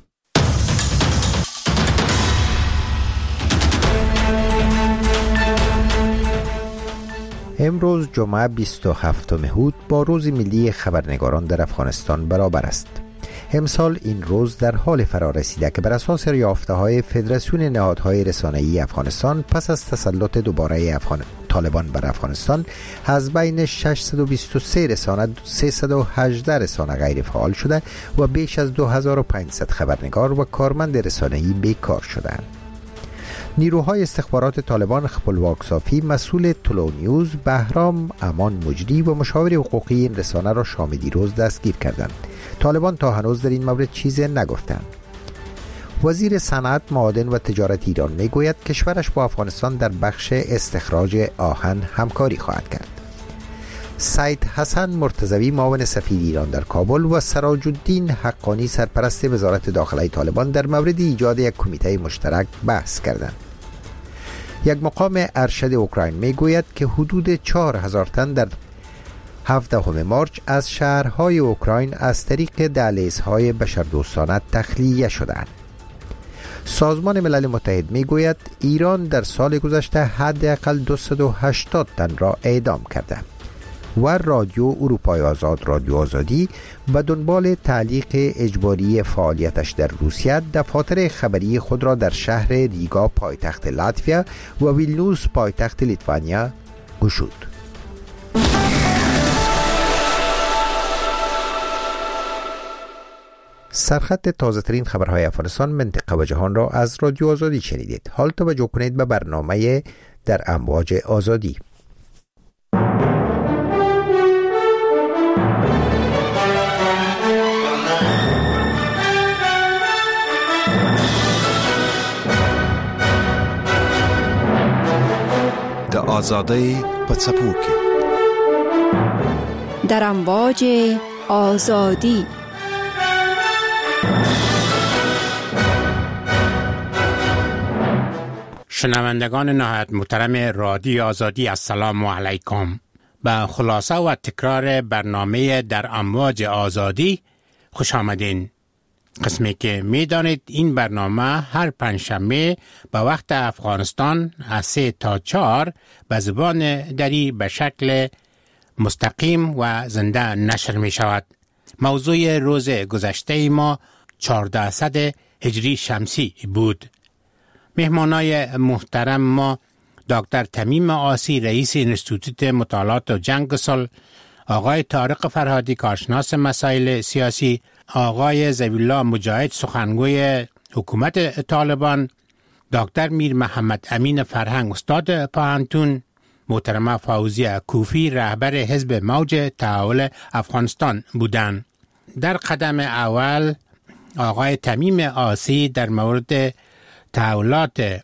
امروز جمعه بیست و هفتم هود با روز ملی خبرنگاران در افغانستان برابر است. امسال این روز در حال فرا رسیده که بر اساس یافته‌های فدراسیون نهادهای رسانه‌ای افغانستان پس از تسلط دوباره افغان طالبان بر افغانستان از بین ششصد و بیست و سه رسانه سیصد و هجده رسانه غیر فعال شده و بیش از دو هزار و پانصد خبرنگار و کارمند رسانه‌ای بیکار شدند. نیروهای استخبارات طالبان خپلواک صافی مسئول طلوع نیوز بهرام امان مجری و مشاور حقوقی این رسانه را شام دیروز دستگیر کردند. طالبان تا هنوز در این مورد چیزی نگفتند. وزیر صنعت، معادن و تجارت ایران میگوید کشورش با افغانستان در بخش استخراج آهن همکاری خواهد کرد. سید حسن مرتضوی معاون سفیر ایران در کابل و سراج الدین حقانی سرپرست وزارت داخله طالبان در مورد ایجاد یک کمیته مشترک بحث کردند. یک مقام ارشد اوکراین میگوید که حدود چهار هزار تن در هفدهم مارچ از شهرهای اوکراین از طریق دهلیزهای بشردوستانه تخلیه شدند. سازمان ملل متحد میگوید ایران در سال گذشته حداقل دویست و هشتاد تن را اعدام کرده. و رادیو اروپای آزاد، رادیو آزادی، به دنبال تعلیق اجباری فعالیتش در روسیه دفاتر خبری خود را در شهر ریگا پایتخت لاتویا و ویلنیوس پایتخت لیتوانیا گشود. سرخط تازه ترین خبرهای افغانستان، منطقه و جهان را از رادیو آزادی شنیدید. حال توجه کنید به برنامه در امواج آزادی. د آزادی په څپو کې در امواج آزادی. شنوندگان نهایت محترم رادیو آزادی، السلام علیکم. به خلاصه و تکرار برنامه در امواج آزادی خوش آمدین. قسمی که می دانید این برنامه هر پنجشنبه به وقت افغانستان از سه تا چهار به زبان دری به شکل مستقیم و زنده نشر می شود. موضوع روز گذشته ما چهاردهصد هجری شمسی بود. مهمانای محترم ما دکتر تمیم آسی، رئیس انستیتوت مطالعات و جنگ صلح، آقای طارق فرهادی، کارشناس مسائل سیاسی، آقای ضوی‌الله مجاهد، سخنگوی حکومت طالبان، دکتر میر محمد امین فرهنگ، استاد پوهنتون، محترمه فوزیه کوفی، رهبر حزب موج تحول افغانستان بودند. در قدم اول آقای تمیم آسی در مورد تحولات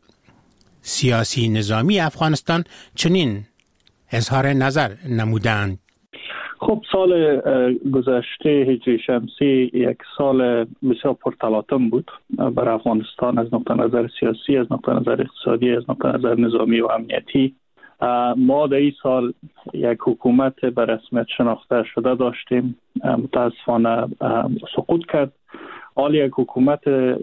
سیاسی نظامی افغانستان چنین اظهار نظر نمودند. خب سال گذشته هجری شمسی یک سال بسیار پرتلاطم بود برای افغانستان، از نقطه نظر سیاسی، از نقطه نظر اقتصادی، از نقطه نظر نظامی و امنیتی. ما در این سال یک حکومت به رسمیت شناخته شده داشتیم، متاسفانه سقوط کرد. حال یک حکومت،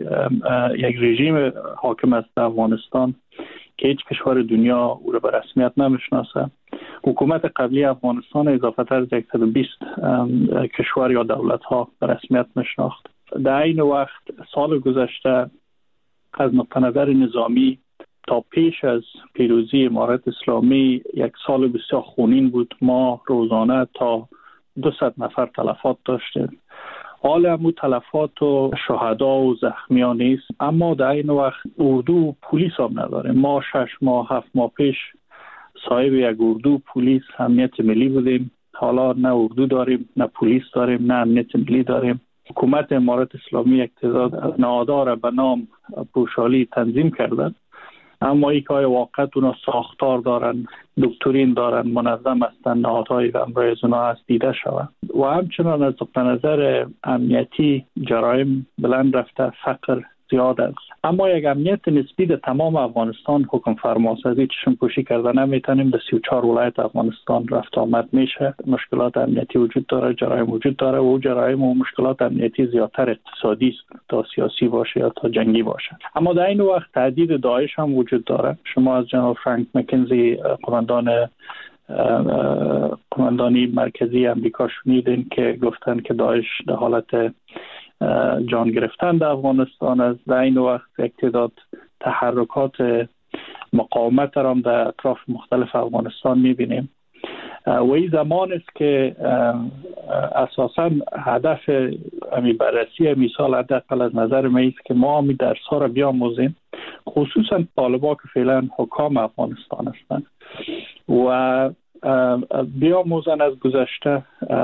یک رژیم حاکم است در افغانستان که هیچ کشور دنیا او را به رسمیت نمیشناسه. حکومت قبلی افغانستان اضافه تر از صد و بیست کشور یا دولت ها به رسمیت میشناخت. در این وقت سال گذشته از نقطه نظر نظامی تا پیش از پیروزی امارت اسلامی یک سال بسیار خونین بود. ما روزانه تا دویست نفر تلفات داشتیم. حال همون تلفات و شهدا و زخمیان نیست، اما در این وقت اردو و پلیس هم نداره. ما شش ماه هفت ماه پیش صاحب یک اردو پلیس امنیت ملی بودیم. حالا نه اردو داریم، نه پلیس داریم، نه امنیت ملی داریم. حکومت امارات اسلامی یک تعداد نهادها را به نام پوشالی تنظیم کردند، اما ای که واقعا اونا ساختار دارن، دکترین دارن، منظم هستن، نهادهای و امرای از اونا هست دیده شود. و همچنان از نقطه نظر امنیتی جرایم بلند رفته، فقر زیاد است. اما یک امنیت نسبی در تمام افغانستان حکم فرماست. از این چشم پوشی کرده نمیتونیم. در سی و چهار ولایت افغانستان رفت آمد میشه. مشکلات امنیتی وجود داره، جرایم وجود داره و جرایم و مشکلات امنیتی زیادتر اقتصادی است تا سیاسی باشه یا تا جنگی باشه. اما در این وقت تهدید داعش هم وجود داره. شما از جناب فرانک مکنزی قماندان قماندانی مرکزی امریکا شنیدین که گفتن که داعش در حالت جان گرفتن در افغانستان است. در این وقت یک تعداد تحرکات مقاومت را در اطراف مختلف افغانستان میبینیم و این زمان است که اساساً هدف امی بررسی مثال حداقل از نظر من است که ما می درس ها را بیاموزیم، خصوصا طالبان که فعلا حکام افغانستان هستند و بیاموزن از گذشته،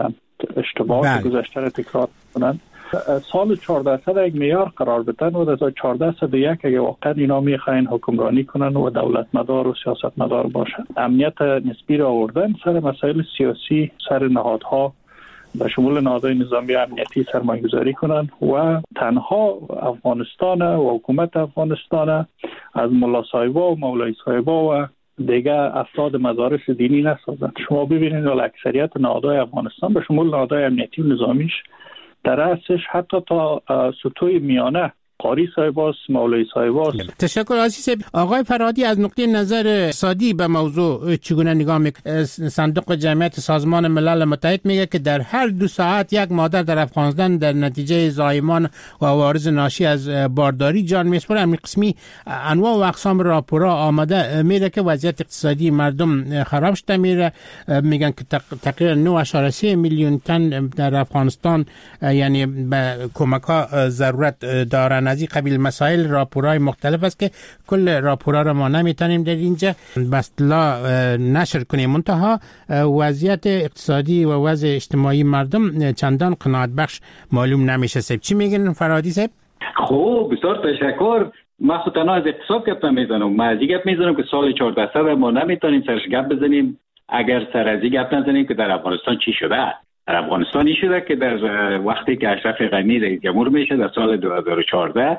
اشتباهات گذشته را تکرار کنند. سال چهارده صد یک معیار قرار بدن و در چهارده صد و یک اگه واقعا اینا میخواین حکمرانی کنن و دولت مدار و سیاست مدار باشن، امنیت نسبی را آوردن سر مسائل سیاسی، سر نهادها به شمول نهادهای نظامی امنیتی سرمایه گذاری کنن و تنها افغانستان و حکومت افغانستان از ملا صاحبا و مولای صاحبا و دیگه افراد مدارس دینی نسازند. شما ببینید اکثریت نهادهای افغانستان به شمول نهادهای امنیتی و نظامیش در اصلش حتی تا سطوح میانه قاری صاحباست، مولای صاحباست. تشکر عزیز. آقای فرهادی از نقطه نظر اقتصادی به موضوع چگونه نگاه میکنه؟ صندوق جمعیت سازمان ملل متحد میگه که در هر دو ساعت یک مادر در افغانستان در نتیجه زایمان و عوارض ناشی از بارداری جان میسپره. همین قسمی انواع و اقسام راپورها آمده میره که وضعیت اقتصادی مردم خراب شده میره. میگن که تقریبا نه اشاره سه میلیون تن در افغانستان یعنی به کمک ها ضرورت دارن. از این قبیل مسائل راپورهای مختلف است که کل راپورها را ما نمیتونیم در اینجا به اصطلاح نشر کنیم. منتها وضعیت اقتصادی و وضع اجتماعی مردم چندان قناعت بخش معلوم نمیشه. صاحب چی میگن فرهادی صاحب؟ خوب، بسیار تشکر. من خود تنها از اقتصاد گپ نمیزنم، من از این گپ میزنم که سال چهارده صد ما نمیتونیم سرش گپ بزنیم اگر سر از این گپ نزنیم که در افغانستان چی شده. در افغانستان این شده که در وقتی که اشرف غنی رئیس جمهور میشه در سال دو هزار و چهارده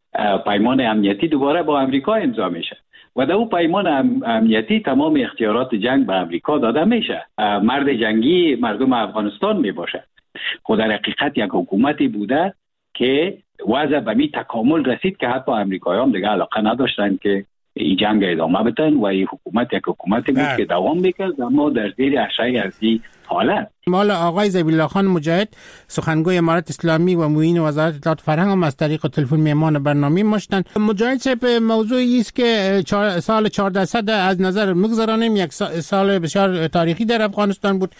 پیمان امنیتی دوباره با امریکا امضا میشه و در اون پیمان امنیتی تمام اختیارات جنگ به امریکا داده میشه. مرد جنگی مردم افغانستان میباشه. خود در حقیقت یک حکومتی بوده که وضع به می تکامل رسید که حتی امریکایان دیگه علاقه نداشتن که این جنگ ادامه بدن و این حکومت یک حکومتی بود که دوام میکرد اما در زیر اشعه از این حالت. مال آقای ذبیح خان مجاهد سخنگوی امارت اسلامی و معین وزارت اطلاعات فرهنگ هم از طریق تلفن میهمان برنامه ماشتن. مجاهد صاحب موضوعی است که سال چهارده صد از نظر مگذرانیم، یک سال بسیار تاریخی در افغانستان بود.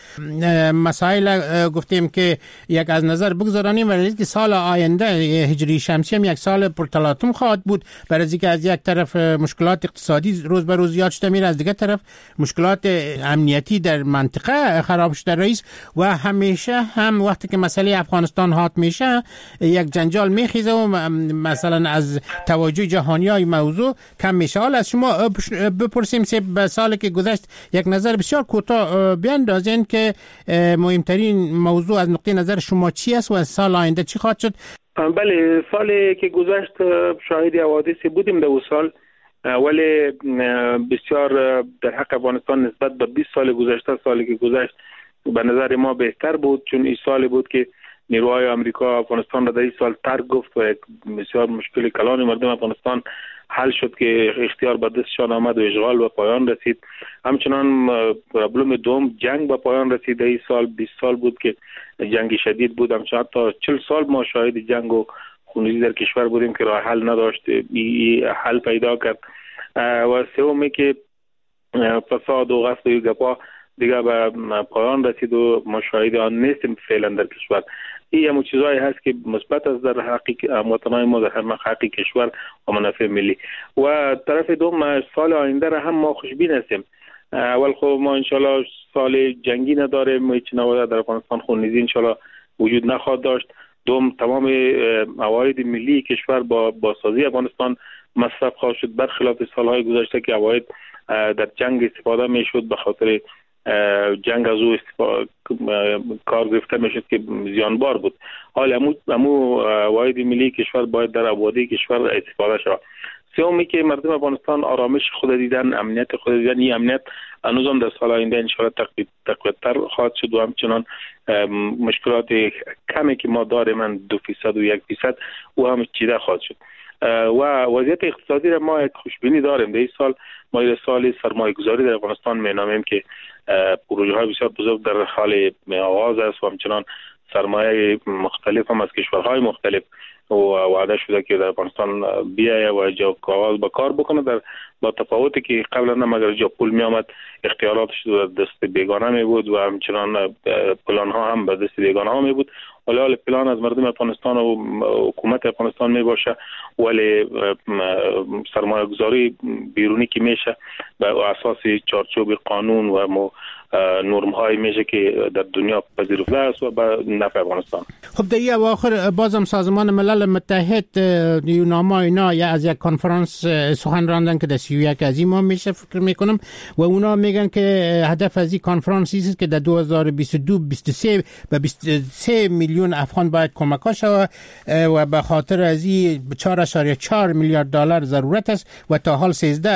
مسائل گفتیم که یک از نظر بگذرانیم ولی که سال آینده هجری شمسی هم یک سال پرتلاطم خواهد بود، برای اینکه از یک طرف مشکلات اقتصادی روز به روز زیاد شده میره، از دیگر طرف مشکلات امنیتی در منطقه خراب شده رئیس و همیشه هم وقتی که مسئله افغانستان حات میشه یک جنجال میخیزه و مثلا از توجه جهانی های موضوع کم میشه. حالا از شما بپرسیم سه به سالی که گذشت یک نظر بسیار کوتاه بیاندازین که مهمترین موضوع از نقطه نظر شما چی است و از سال آینده چی خواهد شد؟ بله، سالی که گذشت شاهد حوادثی بودیم در اون سال، ولی بسیار در حق افغانستان نسبت به بیست سال گذشته سالی که گذشت به نظر ما بهتر بود، چون این سالی بود که نیروهای آمریکا افغانستان را در این سال ترک گفت و یک بسیار مشکل کلان مردم افغانستان حل شد که اختیار به دستشان آمد و اشغال به پایان رسید. همچنان پرابلم دوم جنگ به پایان رسید. این سال بیست سال بود که جنگ شدید بود، همچنان تا چهل سال ما شاهد جنگ و خونریزی در کشور بودیم که راه حل نداشت، این حل پیدا کرد. و سومی که فساد و غصب و گپا دیگه به پایان رسید و ما شاهد آن نیستیم فعلا در کشور. این همون چیزایی هست که مثبت است در حقیق هموطنان ما، در حقیق کشور و منافع ملی. و طرف دوم سال آینده را هم ما خوشبین هستیم. اول خب ما انشالله سال جنگی نداریم، هیچ نوع در افغانستان خونریزی انشالله وجود نخواهد داشت. دوم تمام عواید ملی کشور با بازسازی افغانستان مصرف خواهد شد، برخلاف سالهای گذشته که عواید در جنگ استفاده میشد، به خاطر جنگ از او کار گرفته میشد که زیانبار بود. حال امو امو عواید ملی کشور باید در آبادی کشور استفاده شود. سومی که مردم افغانستان آرامش خود دیدن، امنیت خود دیدن، این امنیت هنوز هم در سال آینده انشاءالله تقویت‌تر خواهد شد و همچنان مشکلات کمی که ما داریم من دو فیصد و یک فیصد او هم چیده خواهد شد. و وضعیت اقتصادی را ما یک خوشبینی داریم. در این سال ما این سال سرمایه گذاری در افغانستان می نامیم که پروژه های بسیار بزرگ در حال آغاز است و همچنان سرمایه مختلف هم از کشورهای مختلف و وعده شده که در افغانستان بیایه و جا آغاز به کار بکنه، در با تفاوتی که قبلا هم اگر جا پول می آمد اختیاراتش در دست بیگانه می بود و همچنان پلان ها هم به دست بیگانه ها می بود. ولی حال پلان از مردم افغانستان و حکومت افغانستان می باشه، ولی سرمایه گذاری بیرونی که میشه به اساس چارچوب قانون و نرم های میشه که در دنیا پذیرفته است و به نفع افغانستان. خب در این اواخر بازم سازمان ملل متحد یوناما اینا یا از یک کنفرانس سخن راندن که در سی و یک از این ماه میشه فکر میکنم و اونا میگن که هدف از این کنفرانس است که در دو هزار و بیست و دو بیست و سه به بیست و سه میلیون افغان باید کمک شود و به خاطر از این چهار اشاریه چهار میلیارد دلار ضرورت است و تا حال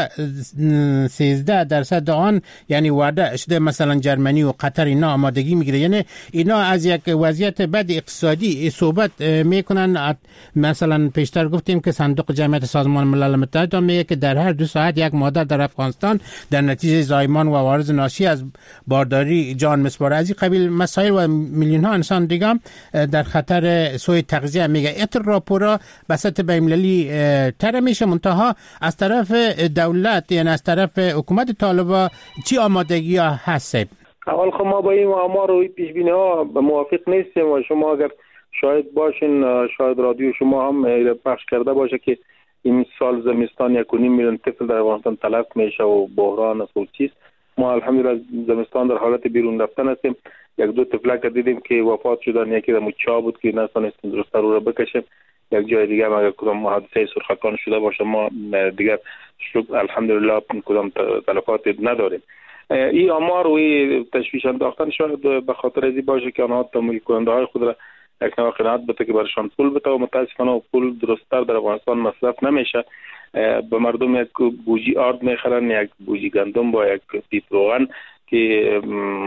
سیزده درصد آن یعنی وعده شده مثلا جرمنی و قطر اینا آمادگی میگیره. یعنی اینا از یک وضعیت بد اقتصادی صحبت میکنن. مثلا پیشتر گفتیم که صندوق جمعیت سازمان ملل متحد میگه که در هر دو ساعت یک مادر در افغانستان در نتیجه زایمان و عوارض ناشی از بارداری جان میسپاره. از این قبیل مسائل و میلیون ها انسان دیگه در خطر سوء تغذیه میگه. اتر راپورا بسط بین‌المللی تر میشه، منتها از طرف دولت یعنی از طرف حکومت طالبان چی آمادگی ها هست؟ اول خب ما با این آمار و پیش بینی ها موافق نیستیم و شما اگر شاید باشین، شاید رادیو شما هم پخش کرده باشه که این سال زمستان یک و نیم میلیون طفل در افغانستان تلف میشه و بحران است و چیز. ما الحمدلله زمستان در حالت بیرون رفتن هستیم. یک دو طفلک دیدیم که وفات شدن، یکی در مچا بود که نتونستیم درست رو را بکشیم، یک جای دیگه اگر کدام حادثه سرخکان شده باشه ما دیگر شکر الحمدلله کدام تلفات نداریم. این آمار و این تشویش انداختن شاید به خاطر ازی باشه که آنها تمویل کننده های خود را یک نوع قناعت بده که برشان پول بده و متاسفانه پول درست‌تر در افغانستان مصرف نمیشه. به مردم یک بوجی آرد میخرن، یک بوجی گندم با یک پیپ روغن که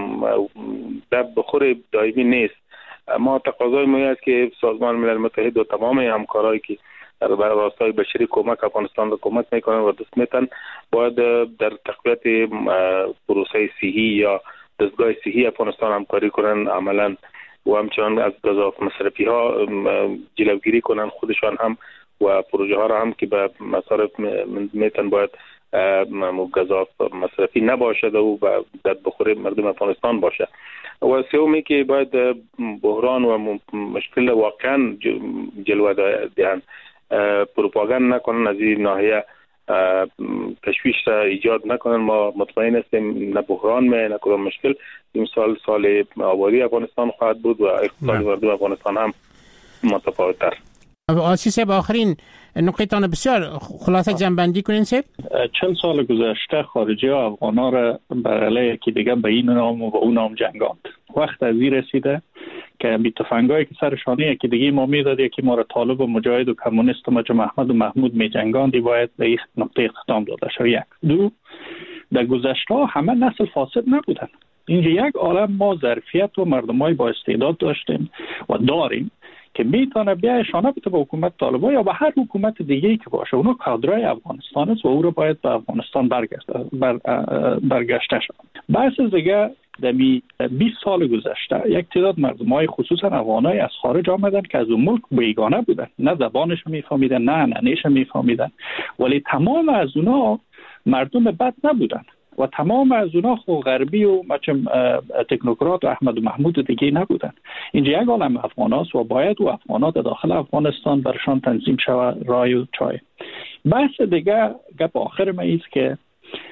در بخور دائمی نیست. ما تقاضای ما است که سازمان ملل متحد و تمام همکارایی که در راستای بشری کمک افغانستان را کمک میکنن و دست میتن باید در تقویت پروسه صحی یا دستگاه صحی افغانستان همکاری کنن عملا و همچنان از گزاف مصرفی ها جلوگیری کنن خودشان هم و پروژه ها را هم که به مصارف میتن باید گزاف مصرفی نباشد و در بخور مردم افغانستان باشه. و سومی که باید بحران و مشکل واقعا جلوه دهند، پروپاگاند نکنن، از این ناحیه تشویش را ایجاد نکنن. ما مطمئن هستیم نه بحران می نه کدام مشکل. این سال سال آبادی افغانستان خواهد بود و اقتصاد مردم افغانستان هم متفاوت تر. آسی صاحب آخرین نقطه بسیار خلاصه جنبندی کنین صاحب. چل سال گذشته خارجی ها افغان ها را بر علیه که دیگه به این نام و به اون نام جنگاند. وقت از این رسیده که بی تفنگایی که سرشانه که دیگه ما میداد که ما را طالب و مجاهد و کمونیست و مجمع احمد و محمود می جنگاندی باید به این نقطه اختتام داده شد. یک دو در گذشته همه نسل فاسد نبودن. اینجا یک عالم ما ظرفیت و مردمای با استعداد داشتیم و داریم که میتونه بیا اشانه بده به حکومت طالبان یا به هر حکومت دیگه‌ای که باشه. اونا کادرای افغانستان است و او رو باید به افغانستان برگشته بر برگشته شد. بحث دیگه دمی بیست سال گذشته یک تعداد مردمای خصوصا افغانای از خارج آمدن که از اون ملک بیگانه بودن، نه زبانش میفهمیدن نه انانیش میفهمیدن، ولی تمام از اونا مردم بد نبودن و تمام از اونا خو غربی و مچم تکنوکرات و احمد و محمود دیگه نبودن. اینجا یک عالم افغاناست و باید و افغانات داخل افغانستان برشان تنظیم شود رای و چای. بحث دیگه گپ آخر ما ایست که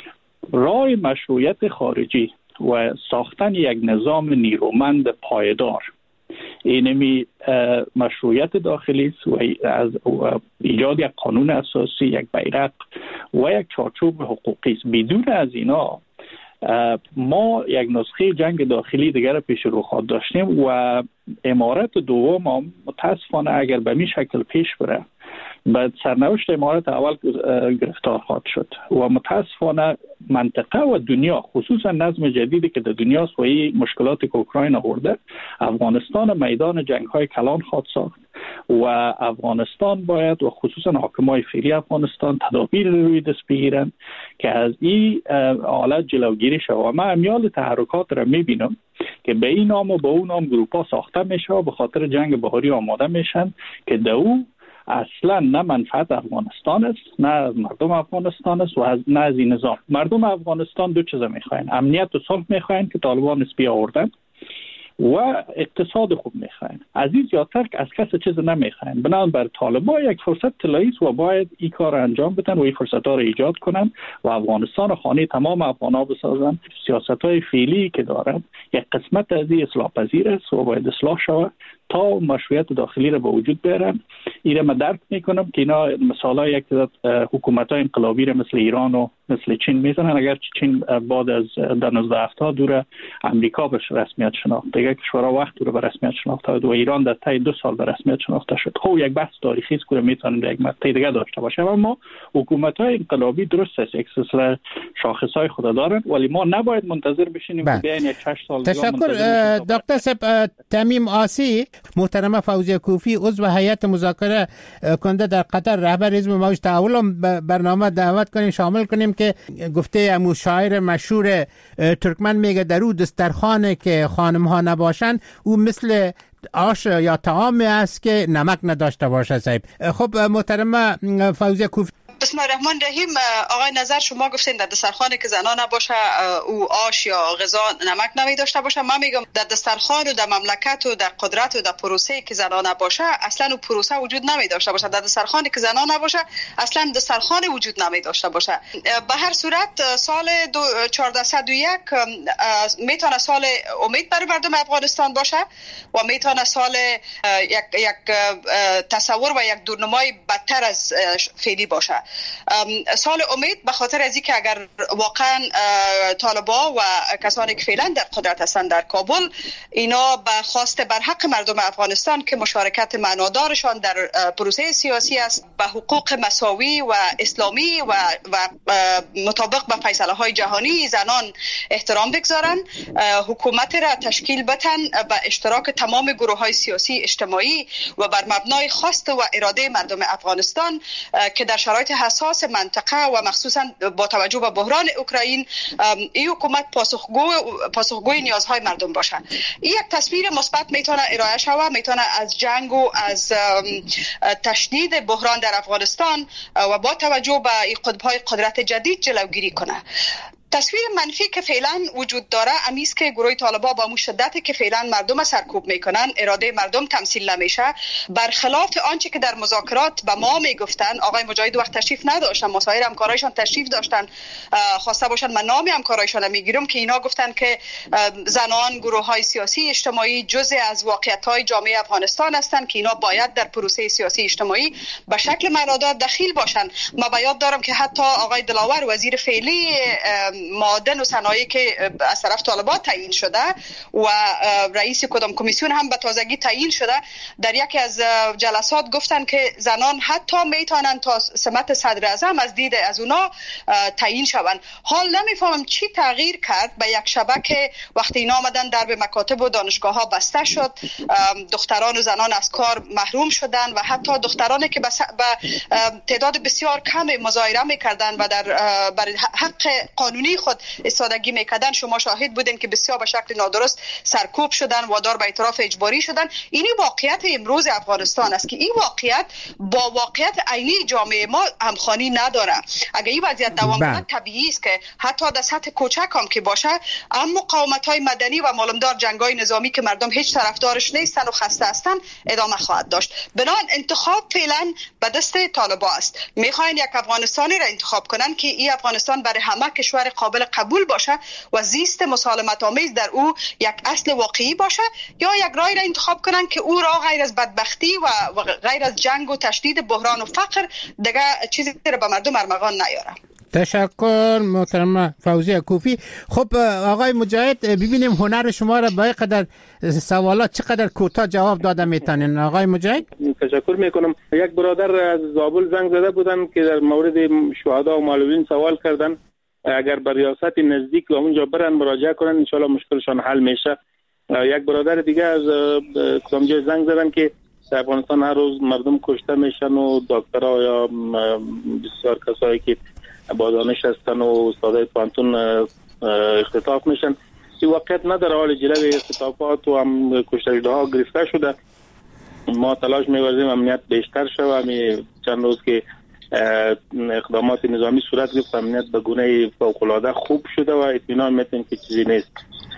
راه مشروعیت خارجی و ساختن یک نظام نیرومند پایدار اینمی مشروعیت داخلی است و از ایجاد یک قانون اساسی، یک بیرق و یک چارچوب حقوقی است. بدون از اینا ما یک نسخه جنگ داخلی دیگر را پیش رو خواهد داشتیم و امارت دوم هم متاسفانه اگر به می شکل پیش بره بعد سرنوشت امارت اول گرفتار خواهد شد و متاسفانه منطقه و دنیا خصوصا نظم جدیدی که در دنیا است و این مشکلات که اوکراین آورده، افغانستان میدان جنگ های کلان خواهد ساخت و افغانستان باید و خصوصا حاکمای فعلی افغانستان تدابیر روی دست بگیرن که از این حالت جلوگیری شود. و من امیال تحرکات را میبینم که به این نام و به اون نام گروپا ساخته میشه و به خاطر جنگ بهاری آماده میشن که در او اصلا نه منفعت افغانستان است، نه از مردم افغانستان است و از نه از این نظام. مردم افغانستان دو چیز میخواین: امنیت و صلح میخواین که طالبان نسبی آوردن و اقتصاد خوب میخواین. از این زیادتر که از کس چیز نمیخواین. بنابراین بر طالبان یک فرصت طلایی است و باید این کار انجام بدن و این فرصت ها را ایجاد کنن و افغانستان خانه تمام افغانا بسازن. سیاست های فعلی که دارند یک قسمت از این اصلاح پذیر است و باید اصلاح شود تا مشروعیت داخلی را به وجود بیارن. اینا من درک میکنم که اینا مثلا یک حکومت های انقلابی را مثل ایران و مثل چین میزنن، اگر چین بعد از در نوزده هفته دور امریکا به رسمیت شناخت، دیگه کشورها وقت دور به رسمیت شناخته و ایران در طی دو سال به رسمیت شناخته شد. خب یک بحث تاریخی است که میتونن یک مقطع دیگه داشته باشه. اما حکومت های انقلابی درست است، یک سلسله شاخص های خود دارن، ولی ما نباید منتظر بشینیم که بیاین یک هشت سال. تشکر دکتر صاحب. تمیم آسی، محترم فوزیه کوفی عضو هیئت مذاکره کننده در قطر، رهبر حزب موج تحول، برنامه دعوت کنیم شامل کنیم که گفته امو شاعر مشهور ترکمن میگه در او دسترخوانه که خانم ها نباشن او مثل آش یا طعامی است که نمک نداشته باشه. صاحب خب محترم فوزیه کوفی، بسم الله الرحمن الرحیم. آقای نظر شما گفتین در دسترخوان که زنان نباشه او آش یا غذا نمک نمی داشته باشه. من میگم در دسترخوان و در مملکت و در قدرت و در پروسه که زنان نباشه اصلا او پروسه وجود نمی داشته باشه. در دسترخوان که زنان نباشه اصلا دسترخوان وجود نمی داشته باشه. به هر صورت سال چهارصد و یک میتونه سال امید برای مردم افغانستان باشه و میتونه سال یک یک تصور و یک دورنمای بدتر از فعلی باشه. سال امید به خاطر از اینکه اگر واقعا طالبا و کسانی که فعلا در قدرت هستند در کابل اینا به خواست بر حق مردم افغانستان که مشارکت معنادارشان در پروسه سیاسی است به حقوق مساوی و اسلامی و, و مطابق به فیصله های جهانی زنان احترام بگذارن، حکومت را تشکیل بدن به اشتراک تمام گروه های سیاسی اجتماعی و بر مبنای خواست و اراده مردم افغانستان که در شرایط حساس منطقه و مخصوصا با توجه به بحران اوکراین این حکومت پاسخگو پاسخگوی نیازهای مردم باشه. این یک تصویر مثبت میتونه ارائه شود، میتونه از جنگ و از تشدید بحران در افغانستان و با توجه به قطب‌های قدرت جدید جلوگیری کنه. تصویر منفی که فعلا وجود داره امیست که گروه طالبان با مشدتی که فعلا مردم سرکوب میکنن اراده مردم تمثیل نمیشه، برخلاف آنچه که در مذاکرات به ما میگفتن. آقای مجاهد وقت تشریف نداشتن، مسایر همکارایشان تشریف داشتن، خواسته باشن من نام همکارایشان میگیرم که اینا گفتن که زنان، گروه های سیاسی اجتماعی جزء از واقعیت های جامعه افغانستان هستند که اینا باید در پروسه سیاسی اجتماعی به شکل معنادار دخیل باشن. ما باید دارم که حتی آقای دلاور وزیر فعلی معادن و صنایع که از طرف طالبان تعیین شده و رئیس کدام کمیسیون هم به تازگی تعیین شده در یکی از جلسات گفتن که زنان حتی میتونن تا سمت صدر اعظم از دید از اونا تعیین شوند. حال نمیفهمم چی تغییر کرد به یک شبه که وقتی اینا آمدن در به مکاتب و دانشگاه ها بسته شد، دختران و زنان از کار محروم شدن و حتی دخترانی که به تعداد بسیار کم مظاهره میکردن و در برای حق قانونی خود استادگی میکردن شما شاهد بودین که بسیار به شکل نادرست سرکوب شدن، وادار به اعتراف اجباری شدن. اینی واقعیت امروز افغانستان است که این واقعیت با واقعیت عینی جامعه ما همخوانی نداره. اگر این وضعیت دوام بیاید طبیعی است که حتی در سطح کوچک هم که باشه اما مقاومت‌های مدنی و معلومدار جنگ‌های نظامی که مردم هیچ طرفدارش نیستن و خسته هستن ادامه خواهد داشت. بنابراین انتخاب فعلا به دست طالبان است. میخواین یک افغانستانی را انتخاب کنن که این افغانستان برای همه کشور قابل قبول باشه و زیست مسالمت آمیز در او یک اصل واقعی باشه، یا یک راه را انتخاب کنن که او را غیر از بدبختی و غیر از جنگ و تشدید بحران و فقر دیگه چیزی را به مردم ارمغان نیاره. تشکر محترم فوزیه کوفی. خب آقای مجاهد، ببینیم هنر شما را با قدر سوالات چقدر کوتاه جواب داده میتونین. آقای مجاهد تشکر میکنم. یک برادر از زابل زنگ زده بودن که در مورد شهدا و معلولین سوال کردن، اگر به ریاست نزدیک و اونجا برن مراجعه کنن انشالله مشکلشان حل میشه. یک برادر دیگه از کامجا زنگ زدن که در افغانستان هر روز مردم کشته میشن و دکترها یا بسیار کسایی که با دانش هستن و استادای پانتون اختطاف میشن. این واقعیت نداره، حال جلوی اختطافات و هم کشتاریده ها گرفته شده. ما تلاش می‌ورزیم امنیت بیشتر شود. می چند روز که اقدامات نظامی صورت گرفت، امنیت به گونه فوق‌العاده خوب شده و اطمینان میتونیم که چیزی نیست.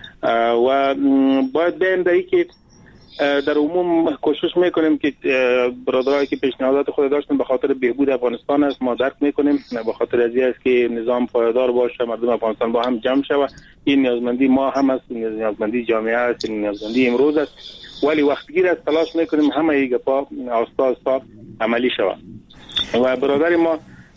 و باید بین در که در عموم کوشش میکنیم که برادرایی که پیشنهادات خود داشتن به خاطر بهبود افغانستان است، ما درک میکنیم، به خاطر از این است که نظام پایدار باشه، مردم افغانستان با هم جمع شود. این نیازمندی ما هم است، نیازمندی جامعه است، این نیازمندی امروز است. ولی وقتگیر است تلاش میکنیم همه ای گپا آستا آستا عملی شود. و برادر ما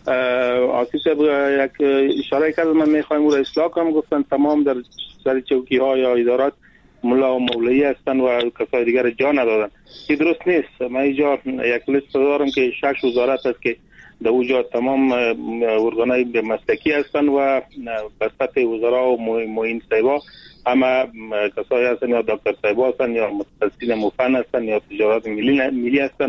آصف صاحب یک اشاره کرد، من میخوایم او را اصلاح کنم. گفتن تمام در سر چوکی ها یا ادارات ملا و مولایی هستن و کسای دیگر جا ندادن. این درست نیست. من اینجا یک لیست دارم که شش وزارت است که در اونجا تمام ارگانای مسلکی هستن و به سطح وزرا و معین صاحبا همه کسایی هستن یا دکتر صاحبا هستن یا متخصصین مفن هستن یا تجارت ملی ملی هستن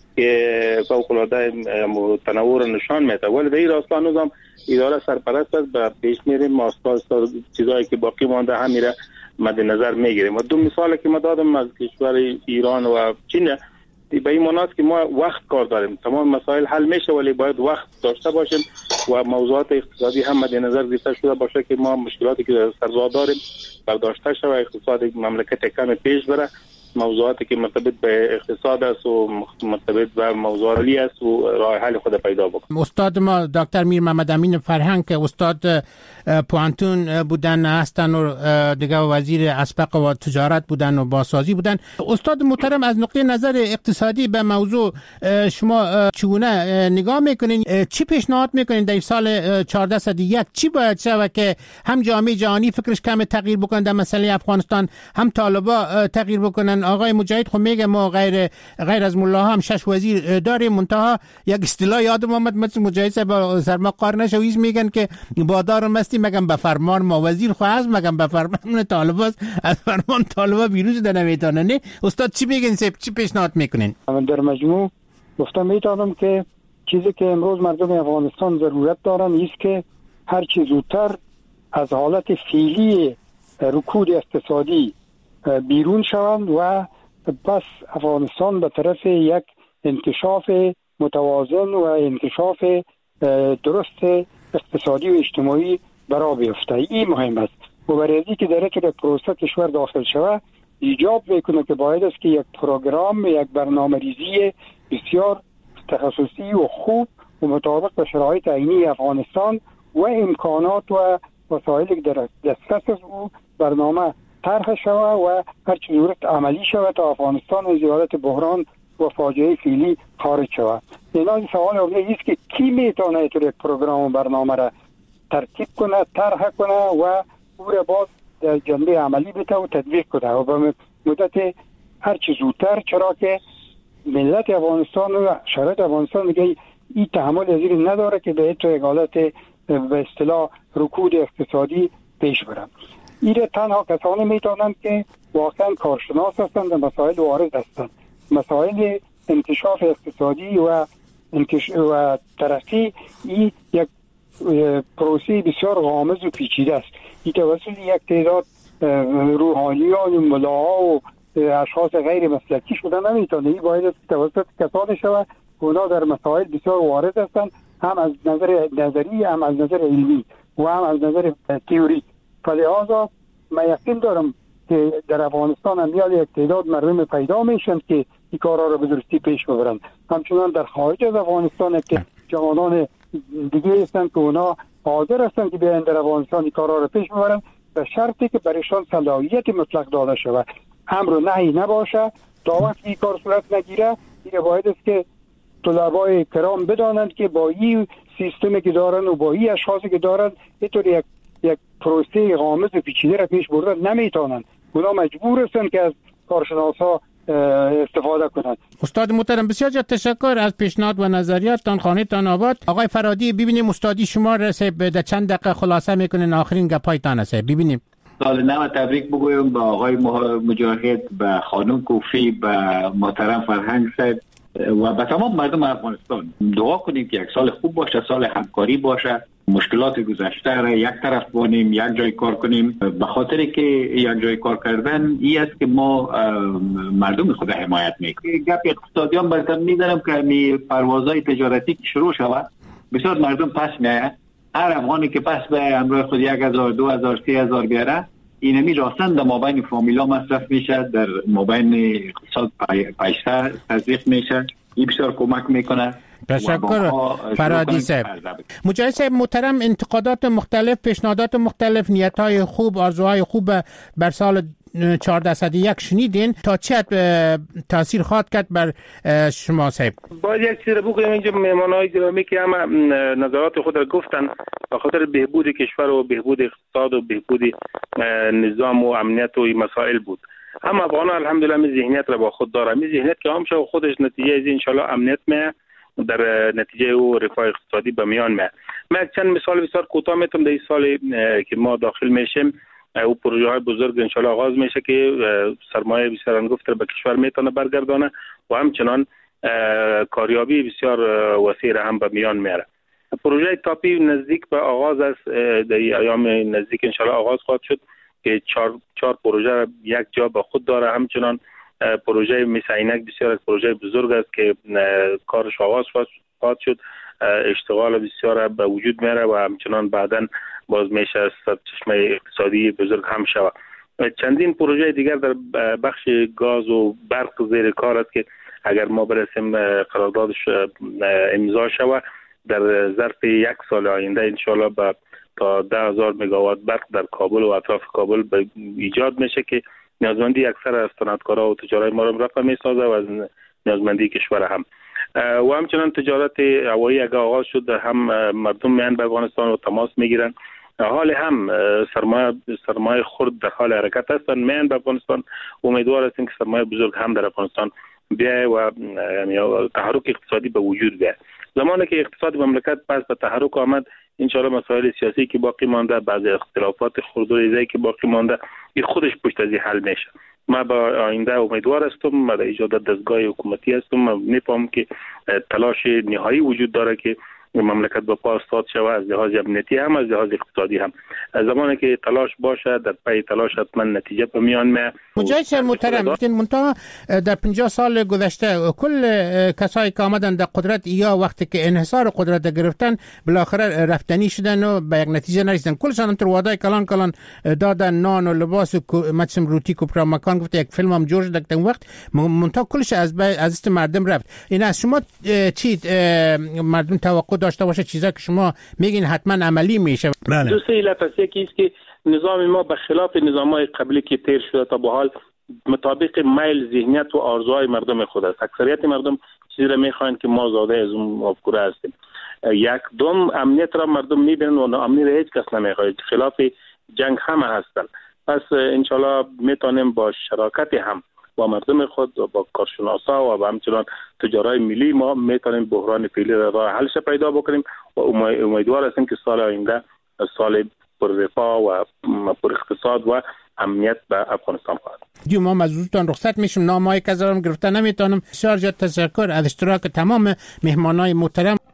که فوق‌العاده تنوع نشان میده. ولی در این راستا نظام اداره سرپرست است و پیش میریم ماستا چیزایی که باقی مانده هم میره مد نظر میگیریم. و دو مثال که ما دادم از کشور ایران و چین، به این معناست که ما وقت کار داریم، تمام مسائل حل میشه ولی باید وقت داشته باشیم و موضوعات اقتصادی هم مد نظر گرفته شده باشه که ما مشکلاتی که در سر داریم برداشته شود، اقتصاد مملکت کم پیش بره. موضوعاتی که مرتبط به اقتصاد است و مرتبط به موضوع علی است و راه حل خود پیدا بکنه. استاد ما دکتر میر محمد امین فرهنگ که استاد پوانتون بودن هستن و دیگه وزیر اسبق و تجارت بودن و بازسازی بودن. استاد محترم، از نقطه نظر اقتصادی به موضوع شما چگونه نگاه میکنین؟ چی پیشنهاد میکنین در سال چهارده صدیت چی باید شود که هم جامعه جهانی فکرش کم تغییر بکنه در مسئله افغانستان، هم طالبا تغییر بکنن؟ آقای مجاهد خب میگه ما غیر غیر از ملا هم شش وزیر داریم، منتها یک اصطلاح یادم آمد مثل مجاهد صاحب سرما قار نشویز میگن که با دار مستی مگم به فرمان ما وزیر خو از مگم به فرمان طالباست، از فرمان طالبا بیرون شده نمیتونه. نه استاد چی میگن؟ چی پیشنهاد میکنین؟ من در مجموع گفتم میتونم که چیزی که امروز مردم افغانستان ضرورت دارن است که هر چه زودتر از حالت فعلی رکود اقتصادی بیرون شوند و پس افغانستان به طرف یک انکشاف متوازن و انکشاف درست اقتصادی و اجتماعی برا بیفته. این مهم است و برای که در یک پروسه کشور داخل شود ایجاب میکنه که باید است که یک پروگرام، یک برنامه ریزی بسیار تخصصی و خوب و مطابق به شرایط عینی افغانستان و امکانات و وسایلی که در دسترس او برنامه طرح شود و هر چه صورت عملی شود تا افغانستان از حالت بحران و فاجعه فعلی خارج شود. این سوال اول است که کی میتونه یک پروگرام و برنامه را ترتیب کنه، طرح کنه و او را باز در جنبه عملی بده و تطبیق کنه و به مدت هر چه زودتر، چرا که ملت افغانستان و شرایط افغانستان دیگه این تحمل از این نداره که به تو یک حالت به اصطلاح رکود اقتصادی پیش برن. این تنها کسانی میتونند که واقعا کارشناس هستند و مسائل وارد هستند. مسائل انکشاف اقتصادی و انکش و ترقی این یک پروسه بسیار غامض و پیچیده است. این توسط یک تعداد روحانیان و ملاها و اشخاص غیر مسلکی شده نمیتونه. این باید توسط کسانی شود که اونا در مسائل بسیار وارد هستند، هم از نظر نظری، هم از نظر علمی و هم از نظر تئوری. فلذا من یقین دارم که در افغانستان هم یک تعداد مردم پیدا میشن که این کارا رو به درستی پیش ببرن. همچنان در خارج از افغانستان که جوانان دیگه هستن که اونا حاضر هستند که بیاین در افغانستان کارا را پیش ببرند به شرطی که برایشان صلاحیت مطلق داده شود. امر و نهی نباشه. تا وقتی این کار صورت نگیره دیگه باید است که طلبای کرام بدانند که با این سیستمی که دارن و با این اشخاصی که دارن اینطور یک یک پروسه غامض و پیچیده را پیش بردن نمیتونن. اونا مجبور هستند که از کارشناسا استفاده کنند. استاد محترم بسیار جا تشکر از پیشنهاد و نظریاتتان. خانه تان آباد. آقای فرادی ببینیم استادی شما رسه در چند دقیقه خلاصه میکنین آخرین گپایتان است. ببینیم. سال نو تبریک بگویم به آقای مجاهد، به خانم کوفی، به محترم فرهنگ صاحب و به تمام مردم افغانستان. دعا کنیم که یک سال خوب باشه، سال همکاری باشه، مشکلات گذشته را یک طرف بانیم، یک جای کار کنیم، به خاطر که یک جای کار کردن این است که ما مردم خود حمایت میکنیم. گپ اقتصادیان براتون میدارم که می پروازهای تجارتی که شروع شود بسیار مردم پس میآید. هر افغانی که پس به همراه خود یک هزار دو هزار سه هزار بیاره اینمی راستن در مابین فامیلا مصرف میشه، در مابین اقتصاد پیشتر تزریق میشه. این بسیار کمک میکنه. تشکر فرادی صاحب. مجاهد صاحب محترم، انتقادات مختلف، پیشنهادات مختلف، نیت‌های خوب، آرزوهای خوب بر سال چهارده صد و یک شنیدین. تا چه تاثیر خواهد کرد بر شما صاحب؟ باید یک چیز رو بگویم اینجا مهمان‌های گرامی که همه نظرات خود را گفتن به خاطر بهبود کشور و بهبود اقتصاد و بهبود نظام و امنیت و این مسائل بود. اما افغان الحمدلله می ذهنیت را با خود داره. می ذهنیت که هم شو خودش نتیجه از ان شاء الله امنیت می در نتیجه و رفاه اقتصادی به میان می. من چند مثال بسیار کوتاه میتونم در این سال که ما داخل میشیم او پروژه های بزرگ ان شاء الله آغاز میشه که سرمایه بسیار انگفت به کشور میتونه برگردانه و همچنان کاریابی بسیار وسیع هم به میان میاره. پروژه تاپی نزدیک به آغاز است، در ایام نزدیک ان شاء الله آغاز خواهد شد که چهار چهار پروژه یک جا به خود داره. همچنان پروژه میسعینک بسیار پروژه بزرگ است که کارش آغاز خواهد شد، اشتغال بسیار به وجود میاره و همچنان بعداً باز میشه سرچشمه اقتصادی بزرگ هم شود. چندین پروژه دیگر در بخش گاز و برق زیر کار است که اگر ما برسیم قراردادش امضا شود در ظرف یک سال آینده انشالله به تا ده هزار مگاوات برق در کابل و اطراف کابل به ایجاد میشه که نیازمندی اکثر از صنعتکارا و تجارای ما را رفع میسازه و از نیازمندی کشور هم. و همچنان تجارت هوایی اگر آغاز شد هم مردم میان به افغانستان و تماس میگیرن. حال هم سرمایه سرمایه خرد در حال حرکت هستند، میان به افغانستان. امیدوار هستیم که سرمایه بزرگ هم در افغانستان بیاید و یعنی تحرک اقتصادی به وجود بیاید. زمانی که اقتصاد مملکت پس به تحرک آمد انشاءالله مسائل سیاسی که باقی مانده، بعضی اختلافات خرد و ریزی که باقی مانده این خودش پشت از این حل میشه. ما با آینده امیدوار هستم، ما در ایجاد دستگاه حکومتی هستم. من میفهمم که تلاش نهایی وجود داره که مملکت به پا استاد شود، از لحاظ امنیتی هم از لحاظ اقتصادی هم. از زمانی که تلاش باشه در پی تلاش حتما نتیجه به میان میاد. مجاهد محترم، منتها در پنجاه سال گذشته کل کسایی که آمدن در قدرت یا وقتی که انحصار قدرت گرفتن بالاخره رفتنی شدن و به یک نتیجه نرسیدن. کلشان انتر وعده کلان کلان دادن نان و لباس و مثلا روتی کوپرا مکان. گفت یک فیلم هم جور شد اون وقت منتها کلش از از است مردم رفت. این از شما چی مردم توقع داشته باشه چیزا که شما میگین حتما عملی میشه؟ بله. دو سه علت است. یکی است که نظام ما به خلاف نظام‌های قبلی که تیر شده تا به حال مطابق میل ذهنیت و آرزوهای مردم خود است. اکثریت مردم چیزی را میخواین که ما زاده از اون مفکوره هستیم. یک دوم امنیت را مردم میبینن و ناامنی را هیچ کس نمیخواد. خلاف جنگ هم هستند. پس انشالله میتونیم با شراکت هم با مردم خود و با کارشناسا و با همچنان تجارای ملی ما میتونیم بحران فعلی را راه حلش پیدا بکنیم و امیدوار هستیم که سال آینده سال پر رفاه و پر اقتصاد و امنیت به افغانستان خواهد. دیو ما از روزتان رخصت میشیم، نامه‌ای که ازم گرفته نمیتونم. بسیار زیاد تشکر از اشتراک تمام مهمانای محترم.